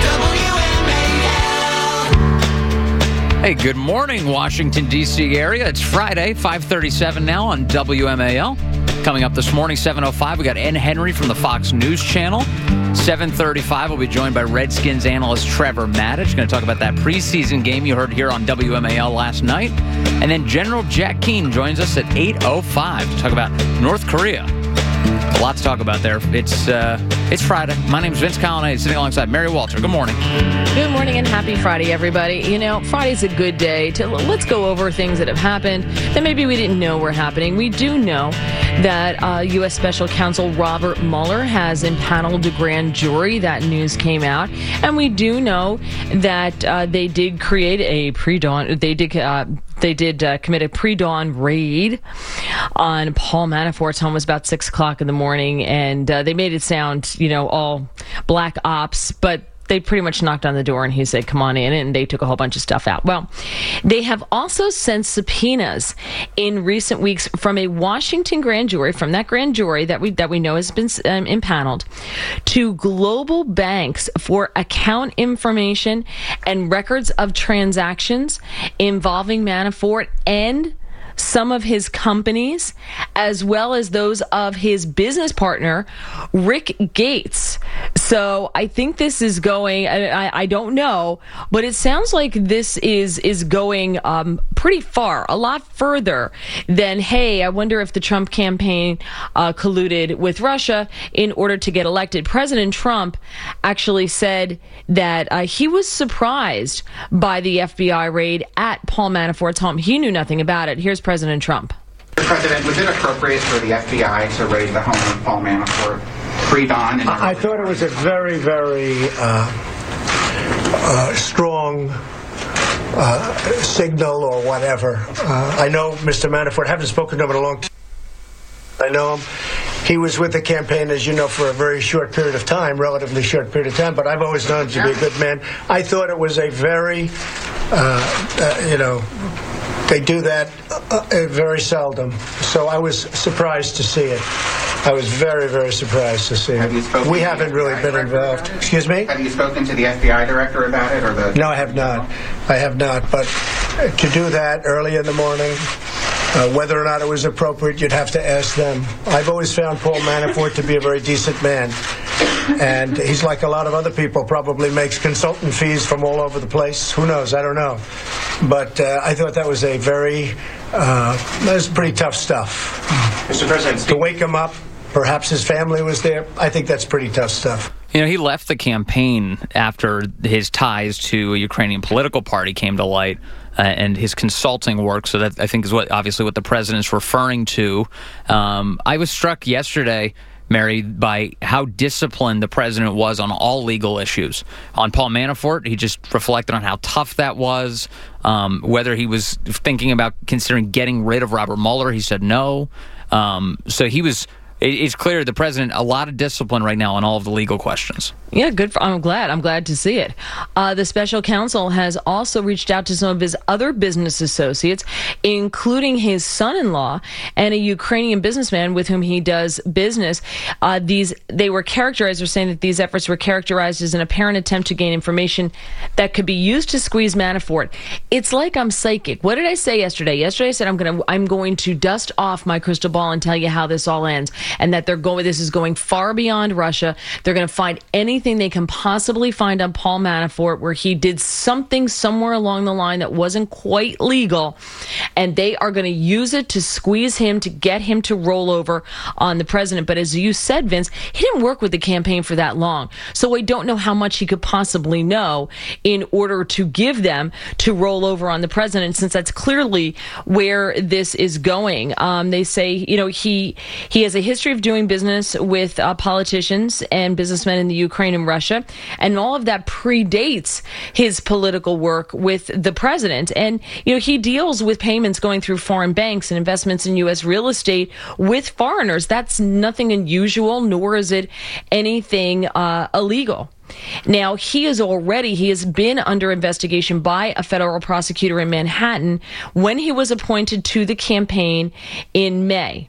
WMAL. Hey, good morning, Washington, D.C. area. It's Friday, 5:37 now on WMAL. Coming up this morning, 7:05, we got N. Henry from the Fox News Channel. 7:35, we'll be joined by Redskins analyst Trevor Maddich. Going to talk about that preseason game you heard here on WMAL last night. And then General Jack Keane joins us at 8:05 to talk about North Korea. A lot to talk about there. It's Friday. My name's Vince Colonnade, sitting alongside Mary Walter. Good morning. Good morning and happy Friday, everybody. You know, Friday's a good day to let's go over things that have happened that maybe we didn't know were happening. We do know that U.S. Special Counsel Robert Mueller has impaneled a grand jury. That news came out, and we do know that they did create a pre-dawn. They did commit a pre-dawn raid on Paul Manafort's home. It was about 6 o'clock in the morning, and they made it sound, all black ops, but they pretty much knocked on the door and he said, come on in, and they took a whole bunch of stuff out. Well, they have also sent subpoenas in recent weeks from a Washington grand jury, from that grand jury that we know has been impaneled, to global banks for account information and records of transactions involving Manafort and some of his companies, as well as those of his business partner, Rick Gates. So I think this is going, I don't know, but it sounds like this is going pretty far, a lot further than, hey, I wonder if the Trump campaign colluded with Russia in order to get elected. President Trump actually said that he was surprised by the FBI raid at Paul Manafort's home. He knew nothing about it. Here's President Trump. Mr. President, was it appropriate for the FBI to raid the home of Paul Manafort pre-dawn? I thought it was a very, very strong signal or whatever. I know Mr. Manafort. I haven't spoken to him in a long time. I know him. He was with the campaign, as you know, for a very short period of time, relatively short period of time, but I've always known him to be a good man. I thought it was a very, they do that very seldom. So I was surprised to see it. I was very, very surprised to see it. We haven't really been involved. Excuse me? Have you spoken to the FBI director about it? No, I have not. I have not. But to do that early in the morning, whether or not it was appropriate, you'd have to ask them. I've always found Paul Manafort to be a very decent man. And he's like a lot of other people, probably makes consultant fees from all over the place. Who knows? I don't know. But I thought that was that was pretty tough stuff. Mr. President, to wake him up, perhaps his family was there. I think that's pretty tough stuff. You know, he left the campaign after his ties to a Ukrainian political party came to light. And his consulting work, so that I think is what the president's referring to. I was struck yesterday, Mary, by how disciplined the president was on all legal issues. On Paul Manafort, he just reflected on how tough that was. Whether he was thinking about considering getting rid of Robert Mueller, he said no. So he was. It's clear the president, a lot of discipline right now on all of the legal questions. Yeah, good. I'm glad to see it. The special counsel has also reached out to some of his other business associates, including his son-in-law and a Ukrainian businessman with whom he does business. They were characterized, or saying that these efforts were characterized as an apparent attempt to gain information that could be used to squeeze Manafort. It's like I'm psychic. What did I say yesterday? Yesterday I said I'm going to dust off my crystal ball and tell you how this all ends, and that this is going far beyond Russia. They're going to find anything they can possibly find on Paul Manafort where he did something somewhere along the line that wasn't quite legal, and they are going to use it to squeeze him, to get him to roll over on the president. But as you said, Vince, he didn't work with the campaign for that long, so I don't know how much he could possibly know in order to give them to roll over on the president, since that's clearly where this is going. They say, he has a history of doing business with politicians and businessmen in the Ukraine and Russia, and all of that predates his political work with the president. And he deals with payments going through foreign banks and investments in U.S. real estate with foreigners. That's nothing unusual, nor is it anything illegal. Now, he has been under investigation by a federal prosecutor in Manhattan when he was appointed to the campaign in May.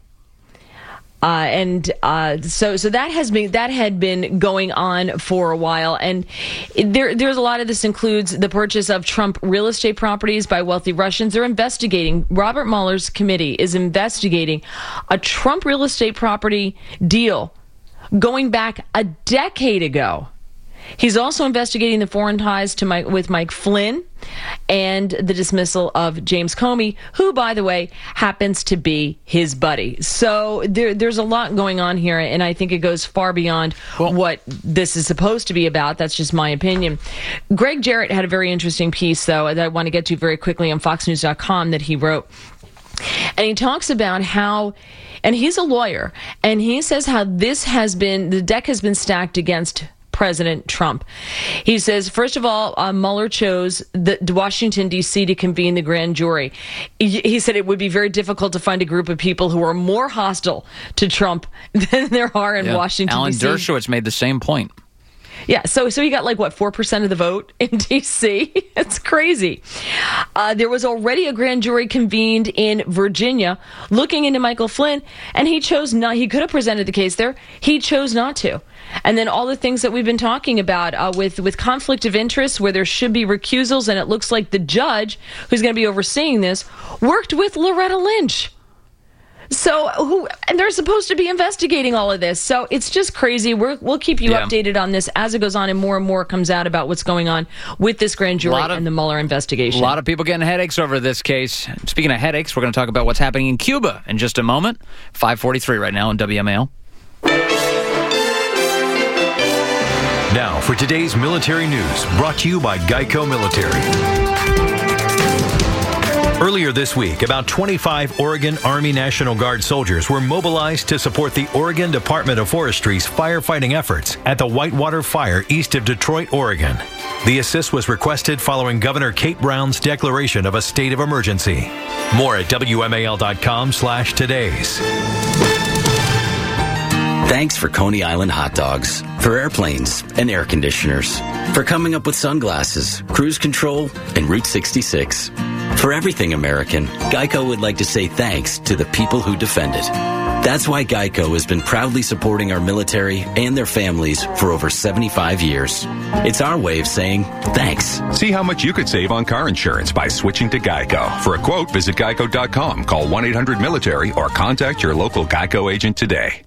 So that had been going on for a while, and there's a lot of this includes the purchase of Trump real estate properties by wealthy Russians. They're investigating. Robert Mueller's committee is investigating a Trump real estate property deal going back a decade ago. He's also investigating the foreign ties with Mike Flynn and the dismissal of James Comey, who, by the way, happens to be his buddy. So there's a lot going on here, and I think it goes far beyond what this is supposed to be about. That's just my opinion. Greg Jarrett had a very interesting piece, though, that I want to get to very quickly on FoxNews.com that he wrote. And he talks about how, and he's a lawyer, and he says how the deck has been stacked against President Trump. He says, first of all, Mueller chose the Washington, D.C. to convene the grand jury. He said it would be very difficult to find a group of people who are more hostile to Trump than there are in Washington, Alan D.C. Dershowitz made the same point. Yeah, so he got 4% of the vote in D.C.? It's crazy. There was already a grand jury convened in Virginia looking into Michael Flynn, and he chose not. He could have presented the case there. He chose not to. And then all the things that we've been talking about with conflict of interest, where there should be recusals, and it looks like the judge who's going to be overseeing this worked with Loretta Lynch. So and they're supposed to be investigating all of this. So it's just crazy. We'll keep you updated on this as it goes on and more comes out about what's going on with this grand jury and the Mueller investigation. A lot of people getting headaches over this case. Speaking of headaches, we're going to talk about what's happening in Cuba in just a moment. 5:43 right now on WMAL. Now for today's military news, brought to you by Geico Military. Earlier this week, about 25 Oregon Army National Guard soldiers were mobilized to support the Oregon Department of Forestry's firefighting efforts at the Whitewater Fire east of Detroit, Oregon. The assist was requested following Governor Kate Brown's declaration of a state of emergency. More at WMAL.com/todays. Thanks for Coney Island hot dogs, for airplanes and air conditioners, for coming up with sunglasses, cruise control, and Route 66. For everything American, Geico would like to say thanks to the people who defend it. That's why Geico has been proudly supporting our military and their families for over 75 years. It's our way of saying thanks. See how much you could save on car insurance by switching to Geico. For a quote, visit geico.com, call 1-800-MILITARY, or contact your local Geico agent today.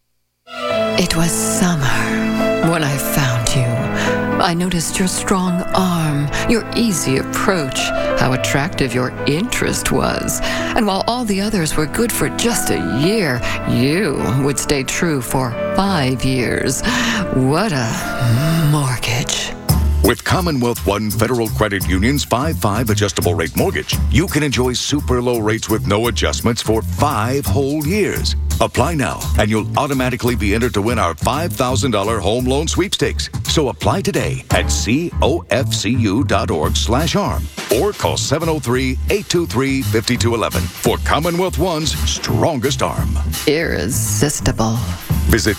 It was summer when I found you. I noticed your strong arm, your easy approach, how attractive your interest was. And while all the others were good for just a year, you would stay true for 5 years. What a mortgage. With Commonwealth One Federal Credit Union's 5-5 adjustable rate mortgage, you can enjoy super low rates with no adjustments for 5 whole years. Apply now, and you'll automatically be entered to win our $5,000 home loan sweepstakes. So apply today at cofcu.org/arm or call 703-823-5211 for Commonwealth One's strongest arm. Irresistible. Visit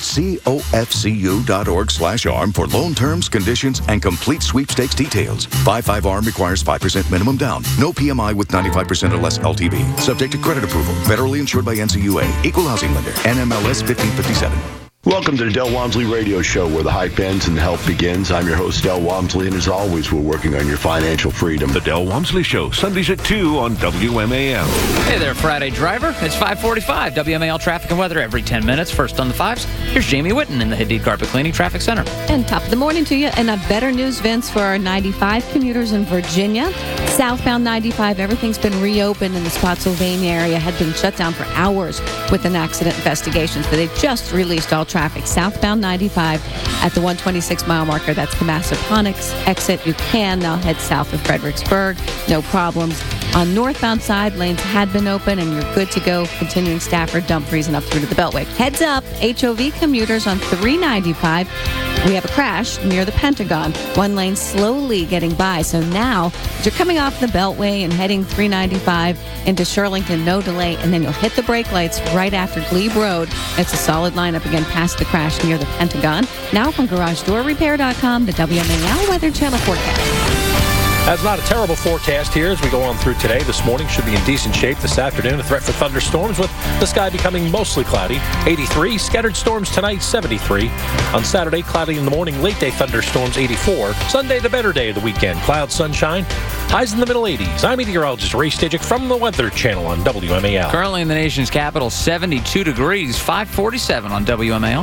cofcu.org/arm for loan terms, conditions, and complete sweepstakes details. 5-5 ARM requires 5% minimum down. No PMI with 95% or less LTV. Subject to credit approval. Federally insured by NCUA. Equal housing lender. NMLS 1557. Welcome to the Del Walmsley Radio Show, where the hype ends and the help begins. I'm your host, Del Walmsley, and as always, we're working on your financial freedom. The Del Walmsley Show, Sundays at 2 on WMAL. Hey there, Friday driver. It's 5:45. WMAL traffic and weather every 10 minutes. First on the 5s, here's Jamie Whitten in the Hadid Carpet Cleaning Traffic Center. And top of the morning to you, and a better news, Vince, for our 95 commuters in Virginia. Southbound 95, everything's been reopened in the Spotsylvania area, had been shut down for hours with an accident investigation, so they just released all traffic. Southbound 95 at the 126-mile marker. That's the Massaponax exit. You can now head south of Fredericksburg. No problems. On northbound side, lanes had been open, and you're good to go. Continuing Stafford, Dumfries, and up through to the Beltway. Heads up, HOV commuters on 395. We have a crash near the Pentagon. One lane slowly getting by. So now, as you're coming off the Beltway and heading 395 into Shirlington, no delay, and then you'll hit the brake lights right after Glebe Road. It's a solid lineup again past the crash near the Pentagon. Now from GarageDoorRepair.com, the WMAL Weather Channel forecast. That's not a terrible forecast here as we go on through today. This morning should be in decent shape. This afternoon, a threat for thunderstorms with the sky becoming mostly cloudy. 83. Scattered storms tonight, 73. On Saturday, cloudy in the morning, late day thunderstorms, 84. Sunday, the better day of the weekend. Cloud, sunshine, highs in the middle 80s. I'm meteorologist Ray Stajic from the Weather Channel on WMAL. Currently in the nation's capital, 72 degrees, 5:47 on WMAL.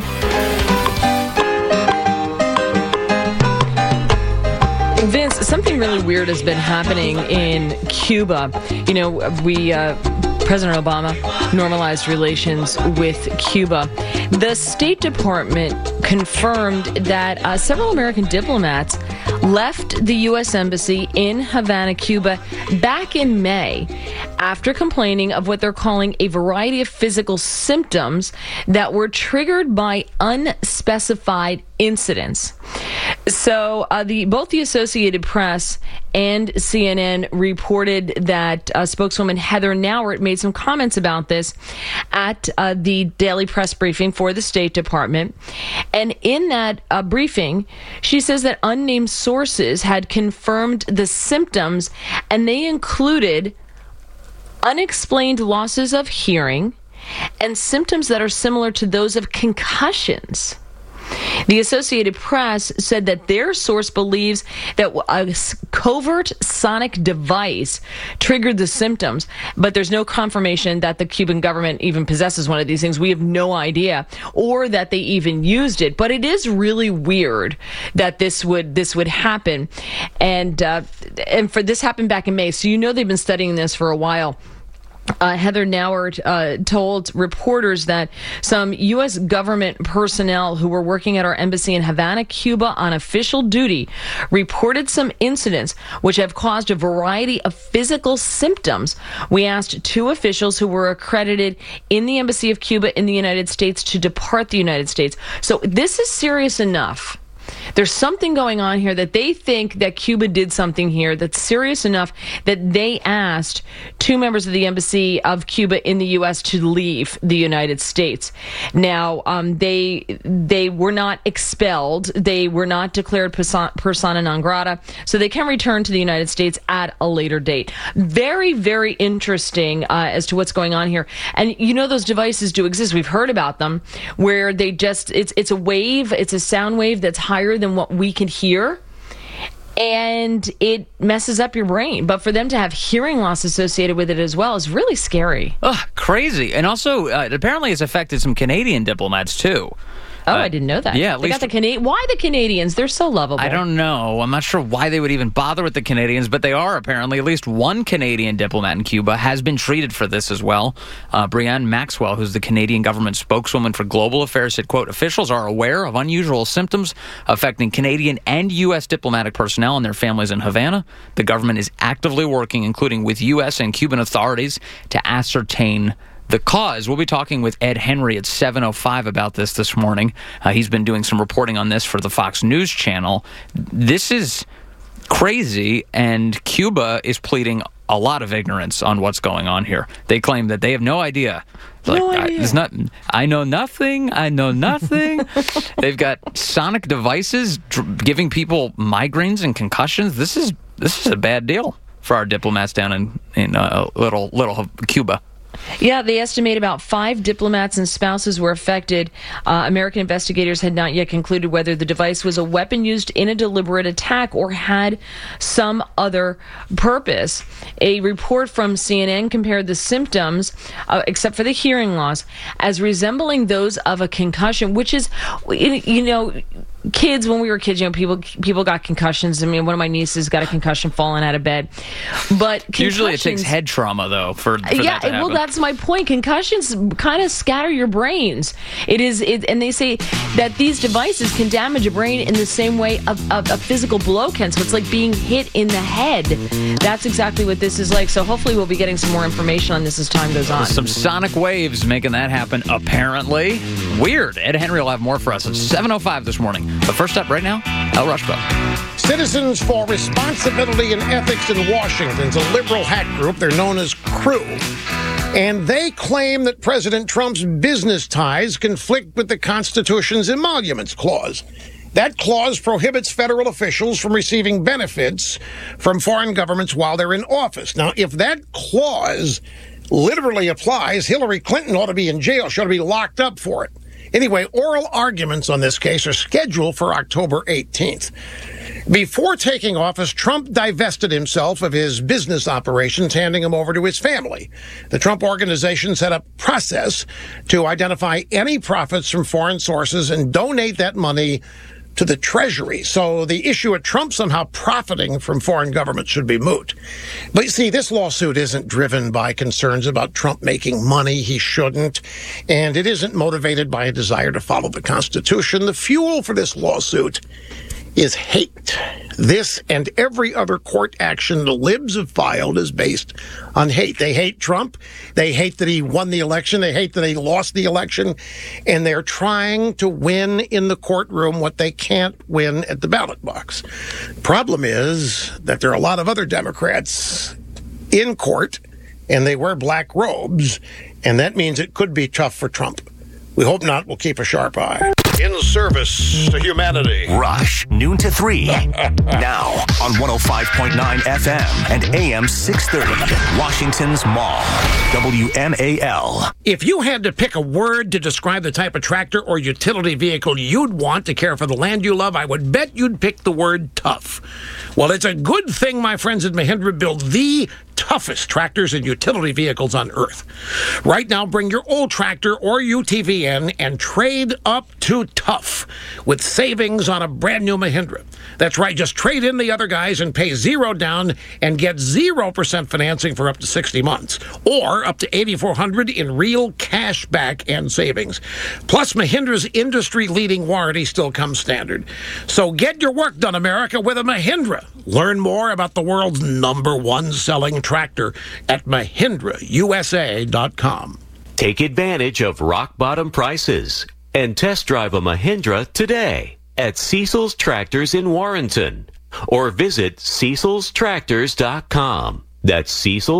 Vince, something really weird has been happening in Cuba. You know, President Obama normalized relations with Cuba. The State Department confirmed that several American diplomats left the U.S. Embassy in Havana, Cuba, back in May after complaining of what they're calling a variety of physical symptoms that were triggered by unspecified incidents. So both the Associated Press and CNN reported that spokeswoman Heather Nauert made some comments about this at the daily press briefing for the State Department. And in that briefing, she says that unnamed sources had confirmed the symptoms, and they included unexplained losses of hearing and symptoms that are similar to those of concussions. The Associated Press said that their source believes that a covert sonic device triggered the symptoms, but there's no confirmation that the Cuban government even possesses one of these things. We have no idea, or that they even used it. But it is really weird that this would happen, and for this happened back in May. So they've been studying this for a while. Heather Nauert told reporters that some U.S. government personnel who were working at our embassy in Havana, Cuba, on official duty reported some incidents which have caused a variety of physical symptoms. We asked 2 officials who were accredited in the Embassy of Cuba in the United States to depart the United States. So this is serious enough. There's something going on here that they think that Cuba did something here that's serious enough that they asked 2 members of the Embassy of Cuba in the U.S. to leave the United States. Now, they were not expelled. They were not declared persona non grata, so they can return to the United States at a later date. Very, very interesting as to what's going on here. And those devices do exist. We've heard about them, where they just, it's a wave, it's a sound wave that's higher than what we can hear, and it messes up your brain. But for them to have hearing loss associated with it as well is really scary. Ugh, crazy. And also, apparently it's affected some Canadian diplomats, too. Oh, I didn't know that. Yeah, Why the Canadians? They're so lovable. I don't know. I'm not sure why they would even bother with the Canadians, but they are apparently. At least one Canadian diplomat in Cuba has been treated for this as well. Brianne Maxwell, who's the Canadian government spokeswoman for global affairs, said, quote, officials are aware of unusual symptoms affecting Canadian and U.S. diplomatic personnel and their families in Havana. The government is actively working, including with U.S. and Cuban authorities, to ascertain the cause. We'll be talking with Ed Henry at 7:05 about this morning. He's been doing some reporting on this for the Fox News channel. This is crazy, and Cuba is pleading a lot of ignorance on what's going on here. They claim that they have no idea. I know nothing. They've got sonic devices giving people migraines and concussions. This is a bad deal for our diplomats down in little Cuba. Yeah, they estimate about 5 diplomats and spouses were affected. American investigators had not yet concluded whether the device was a weapon used in a deliberate attack or had some other purpose. A report from CNN compared the symptoms, except for the hearing loss, as resembling those of a concussion, which is, kids, when we were kids, people got concussions. I mean, one of my nieces got a concussion falling out of bed. But usually it takes head trauma, though, for that to happen. Well, that's my point. Concussions kind of scatter your brains. And they say that these devices can damage a brain in the same way a physical blow can. So it's like being hit in the head. That's exactly what this is like. So hopefully we'll be getting some more information on this as time goes on. Some sonic waves making that happen, apparently. Weird. Ed Henry will have more for us at 7:05 this morning. But first up right now, Al Rushbo. Citizens for Responsibility and Ethics in Washington's a liberal hack group. They're known as CREW. And they claim that President Trump's business ties conflict with the Constitution's Emoluments Clause. That clause prohibits federal officials from receiving benefits from foreign governments while they're in office. Now, if that clause literally applies, Hillary Clinton ought to be in jail. She ought to be locked up for it. Anyway, oral arguments on this case are scheduled for October 18th. Before taking office, Trump divested himself of his business operations, handing them over to his family. The Trump Organization set up a process to identify any profits from foreign sources and donate that money to the Treasury. So the issue of Trump somehow profiting from foreign governments should be moot. But you see, this lawsuit isn't driven by concerns about Trump making money he shouldn't, and it isn't motivated by a desire to follow the Constitution. The fuel for this lawsuit is hate. This and every other court action the libs have filed is based on hate. They hate Trump. They hate that he won the election. They hate that he lost the election. And they're trying to win in the courtroom what they can't win at the ballot box. Problem is that there are a lot of other Democrats in court, and they wear black robes, and that means it could be tough for Trump. We hope not. We'll keep a sharp eye. in service to humanity. Rush, noon to 3. Now on 105.9 FM and AM 630. Washington's Mall. WMAL. If you had to pick a word to describe the type of tractor or utility vehicle you'd want to care for the land you love, I would bet you'd pick the word tough. Well, it's a good thing my friends at Mahindra build the toughest tractors and utility vehicles on earth. Right now, bring your old tractor or UTV in and trade up to tough with savings on a brand new Mahindra. That's right, just trade in the other guys and pay $0 down and get 0% financing for up to 60 months, or up to $8,400 in real cash back and savings. Plus, Mahindra's industry-leading warranty still comes standard. So get your work done, America, with a Mahindra. Learn more about the world's #1 selling tractor at MahindraUSA.com. Take advantage of rock-bottom prices and test drive a Mahindra today at Cecil's Tractors in Warrenton, or visit CecilsTractors.com. That's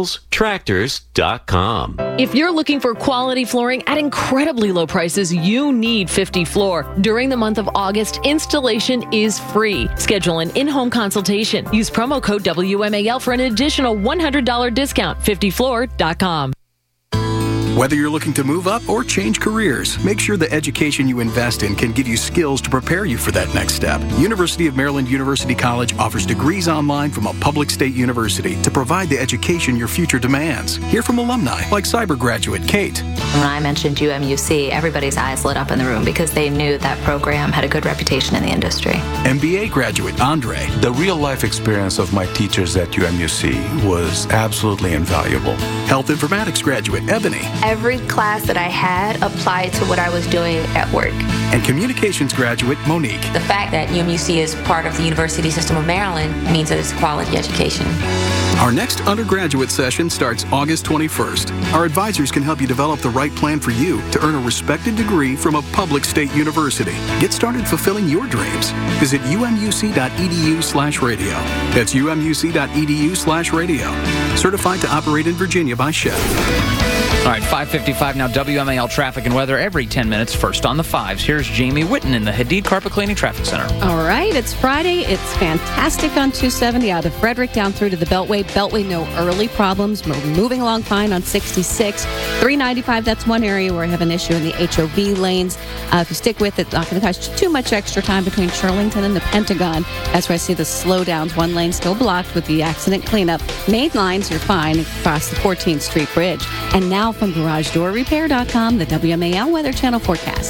CecilsTractors.com. If you're looking for quality flooring at incredibly low prices, you need 50 Floor. During the month of August, installation is free. Schedule an in-home consultation. Use promo code WMAL for an additional $100 discount. 50floor.com. Whether you're looking to move up or change careers, make sure the education you invest in can give you skills to prepare you for that next step. University of Maryland University College offers degrees online from a public state university to provide the education your future demands. Hear from alumni like cyber graduate Kate. When I mentioned UMUC, everybody's eyes lit up in the room because they knew that program had a good reputation in the industry. MBA graduate Andre. The real-life experience of my teachers at UMUC was absolutely invaluable. Health informatics graduate Ebony. Every class that I had applied to what I was doing at work. And communications graduate Monique. The fact that UMUC is part of the University System of Maryland means that it's a quality education. Our next undergraduate session starts August 21st. Our advisors can help you develop the right plan for you to earn a respected degree from a public state university. Get started fulfilling your dreams. Visit umUC.edu/radio. That's umUC.edu/radio. Certified to operate in Virginia by Shell. All right, 5:55 now. WMAL traffic and weather every 10 minutes. First on the 5s. Here's Jamie Whitten in the Hadid Carpet Cleaning Traffic Center. All right, it's Friday. It's fantastic on 270 out of Frederick down through to the Beltway. Beltway, no early problems. We're moving along fine on 66. 395, that's one area where I have an issue in the HOV lanes. If you stick with it, it's not going to cost you too much extra time between Shirlington and the Pentagon. That's where I see the slowdowns. One lane still blocked with the accident cleanup. Main lines, you're fine across the 14th Street Bridge. And now from GarageDoorRepair.com, the WMAL Weather Channel forecast.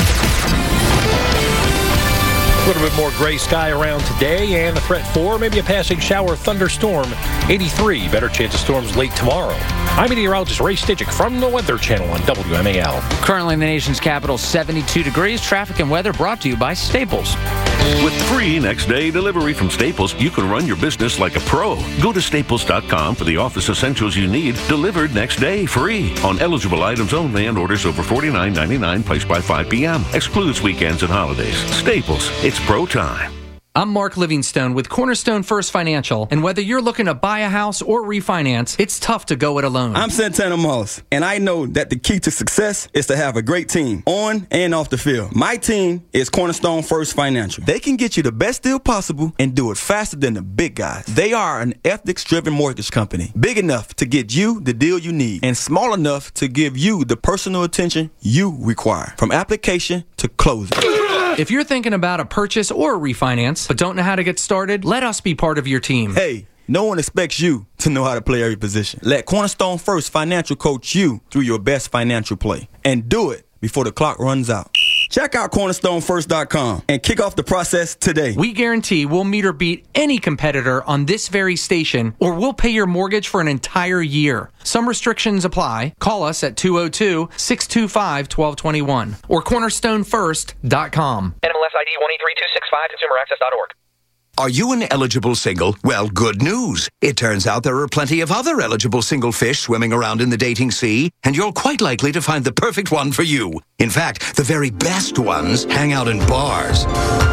A little bit more gray sky around today and a threat for maybe a passing shower thunderstorm. 83, better chance of storms late tomorrow. I'm meteorologist Ray Stitchick from the Weather Channel on WMAL. Currently in the nation's capital, 72 degrees. Traffic and weather brought to you by Staples. With free next-day delivery from Staples, you can run your business like a pro. Go to Staples.com for the office essentials you need, delivered next day, free. On eligible items only and orders over $49.99, placed by 5 p.m. Excludes weekends and holidays. Staples, it's pro time. I'm Mark Livingstone with Cornerstone First Financial, and whether you're looking to buy a house or refinance, it's tough to go it alone. I'm Santana Moss, and I know that the key to success is to have a great team, on and off the field. My team is Cornerstone First Financial. They can get you the best deal possible and do it faster than the big guys. They are an ethics-driven mortgage company, big enough to get you the deal you need, and small enough to give you the personal attention you require, from application to closing. If you're thinking about a purchase or a refinance, but don't know how to get started, let us be part of your team. Hey, no one expects you to know how to play every position. Let Cornerstone First Financial coach you through your best financial play. And do it before the clock runs out. Check out CornerstoneFirst.com and kick off the process today. We guarantee we'll meet or beat any competitor on this very station, or we'll pay your mortgage for an entire year. Some restrictions apply. Call us at 202-625-1221 or CornerstoneFirst.com. NMLS ID 183265, ConsumerAccess.org. Are you an eligible single? Well, good news. It turns out there are plenty of other eligible single fish swimming around in the dating sea, and you're quite likely to find the perfect one for you. In fact, the very best ones hang out in bars.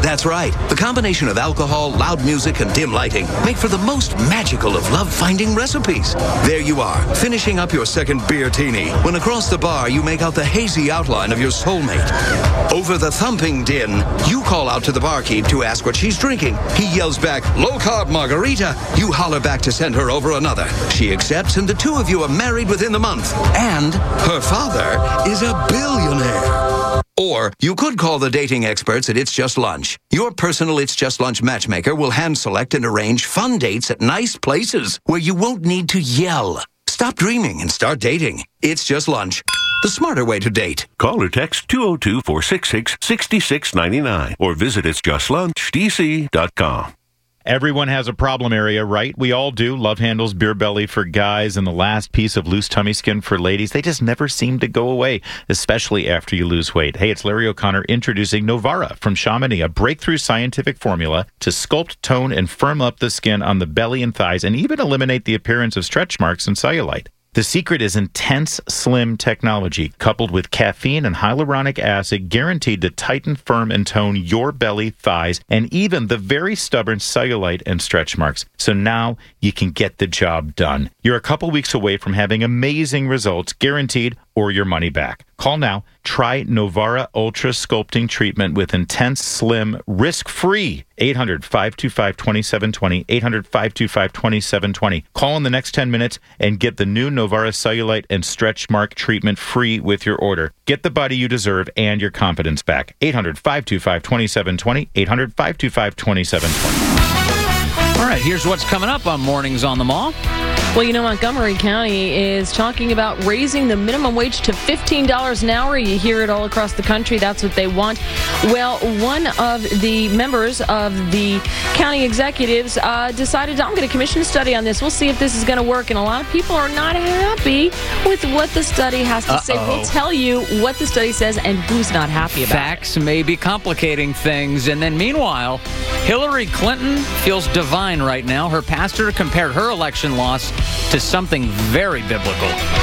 That's right. The combination of alcohol, loud music, and dim lighting make for the most magical of love-finding recipes. There you are, finishing up your second beer-tini, when across the bar you make out the hazy outline of your soulmate. Over the thumping din, you call out to the barkeep to ask what she's drinking. He yells back, low-carb margarita. You holler back to send her over another. She accepts, and the two of you are married within the month. And her father is a billionaire. Or you could call the dating experts at It's Just Lunch. Your personal It's Just Lunch matchmaker will hand-select and arrange fun dates at nice places where you won't need to yell. Stop dreaming and start dating. It's Just Lunch. The smarter way to date. Call or text 202-466-6699 or visit itsjustlunchdc.com. Everyone has a problem area, right? We all do. Love handles, beer belly for guys, and the last piece of loose tummy skin for ladies. They just never seem to go away, especially after you lose weight. Hey, it's Larry O'Connor introducing Novara from Chamonix, a breakthrough scientific formula to sculpt, tone, and firm up the skin on the belly and thighs, and even eliminate the appearance of stretch marks and cellulite. The secret is intense slim technology coupled with caffeine and hyaluronic acid guaranteed to tighten, firm, and tone your belly, thighs, and even the very stubborn cellulite and stretch marks. So now you can get the job done. You're a couple weeks away from having amazing results, guaranteed, or your money back. Call now. Try Novara Ultra Sculpting Treatment with intense, slim, risk-free. 800-525-2720. 800-525-2720. Call in the next 10 minutes and get the new Novara Cellulite and Stretch Mark Treatment free with your order. Get the body you deserve and your confidence back. 800-525-2720. 800-525-2720. All right, here's what's coming up on Mornings on the Mall. Well, you know, Montgomery County is talking about raising the minimum wage to $15 an hour. You hear it all across the country. That's what they want. Well, one of the members of the county executives decided, I'm going to commission a study on this. We'll see if this is going to work. And a lot of people are not happy with what the study has to say. We'll tell you what the study says and who's not happy about it. Facts may be complicating things. And then meanwhile, Hillary Clinton feels divine right now. Her pastor compared her election loss to something very biblical.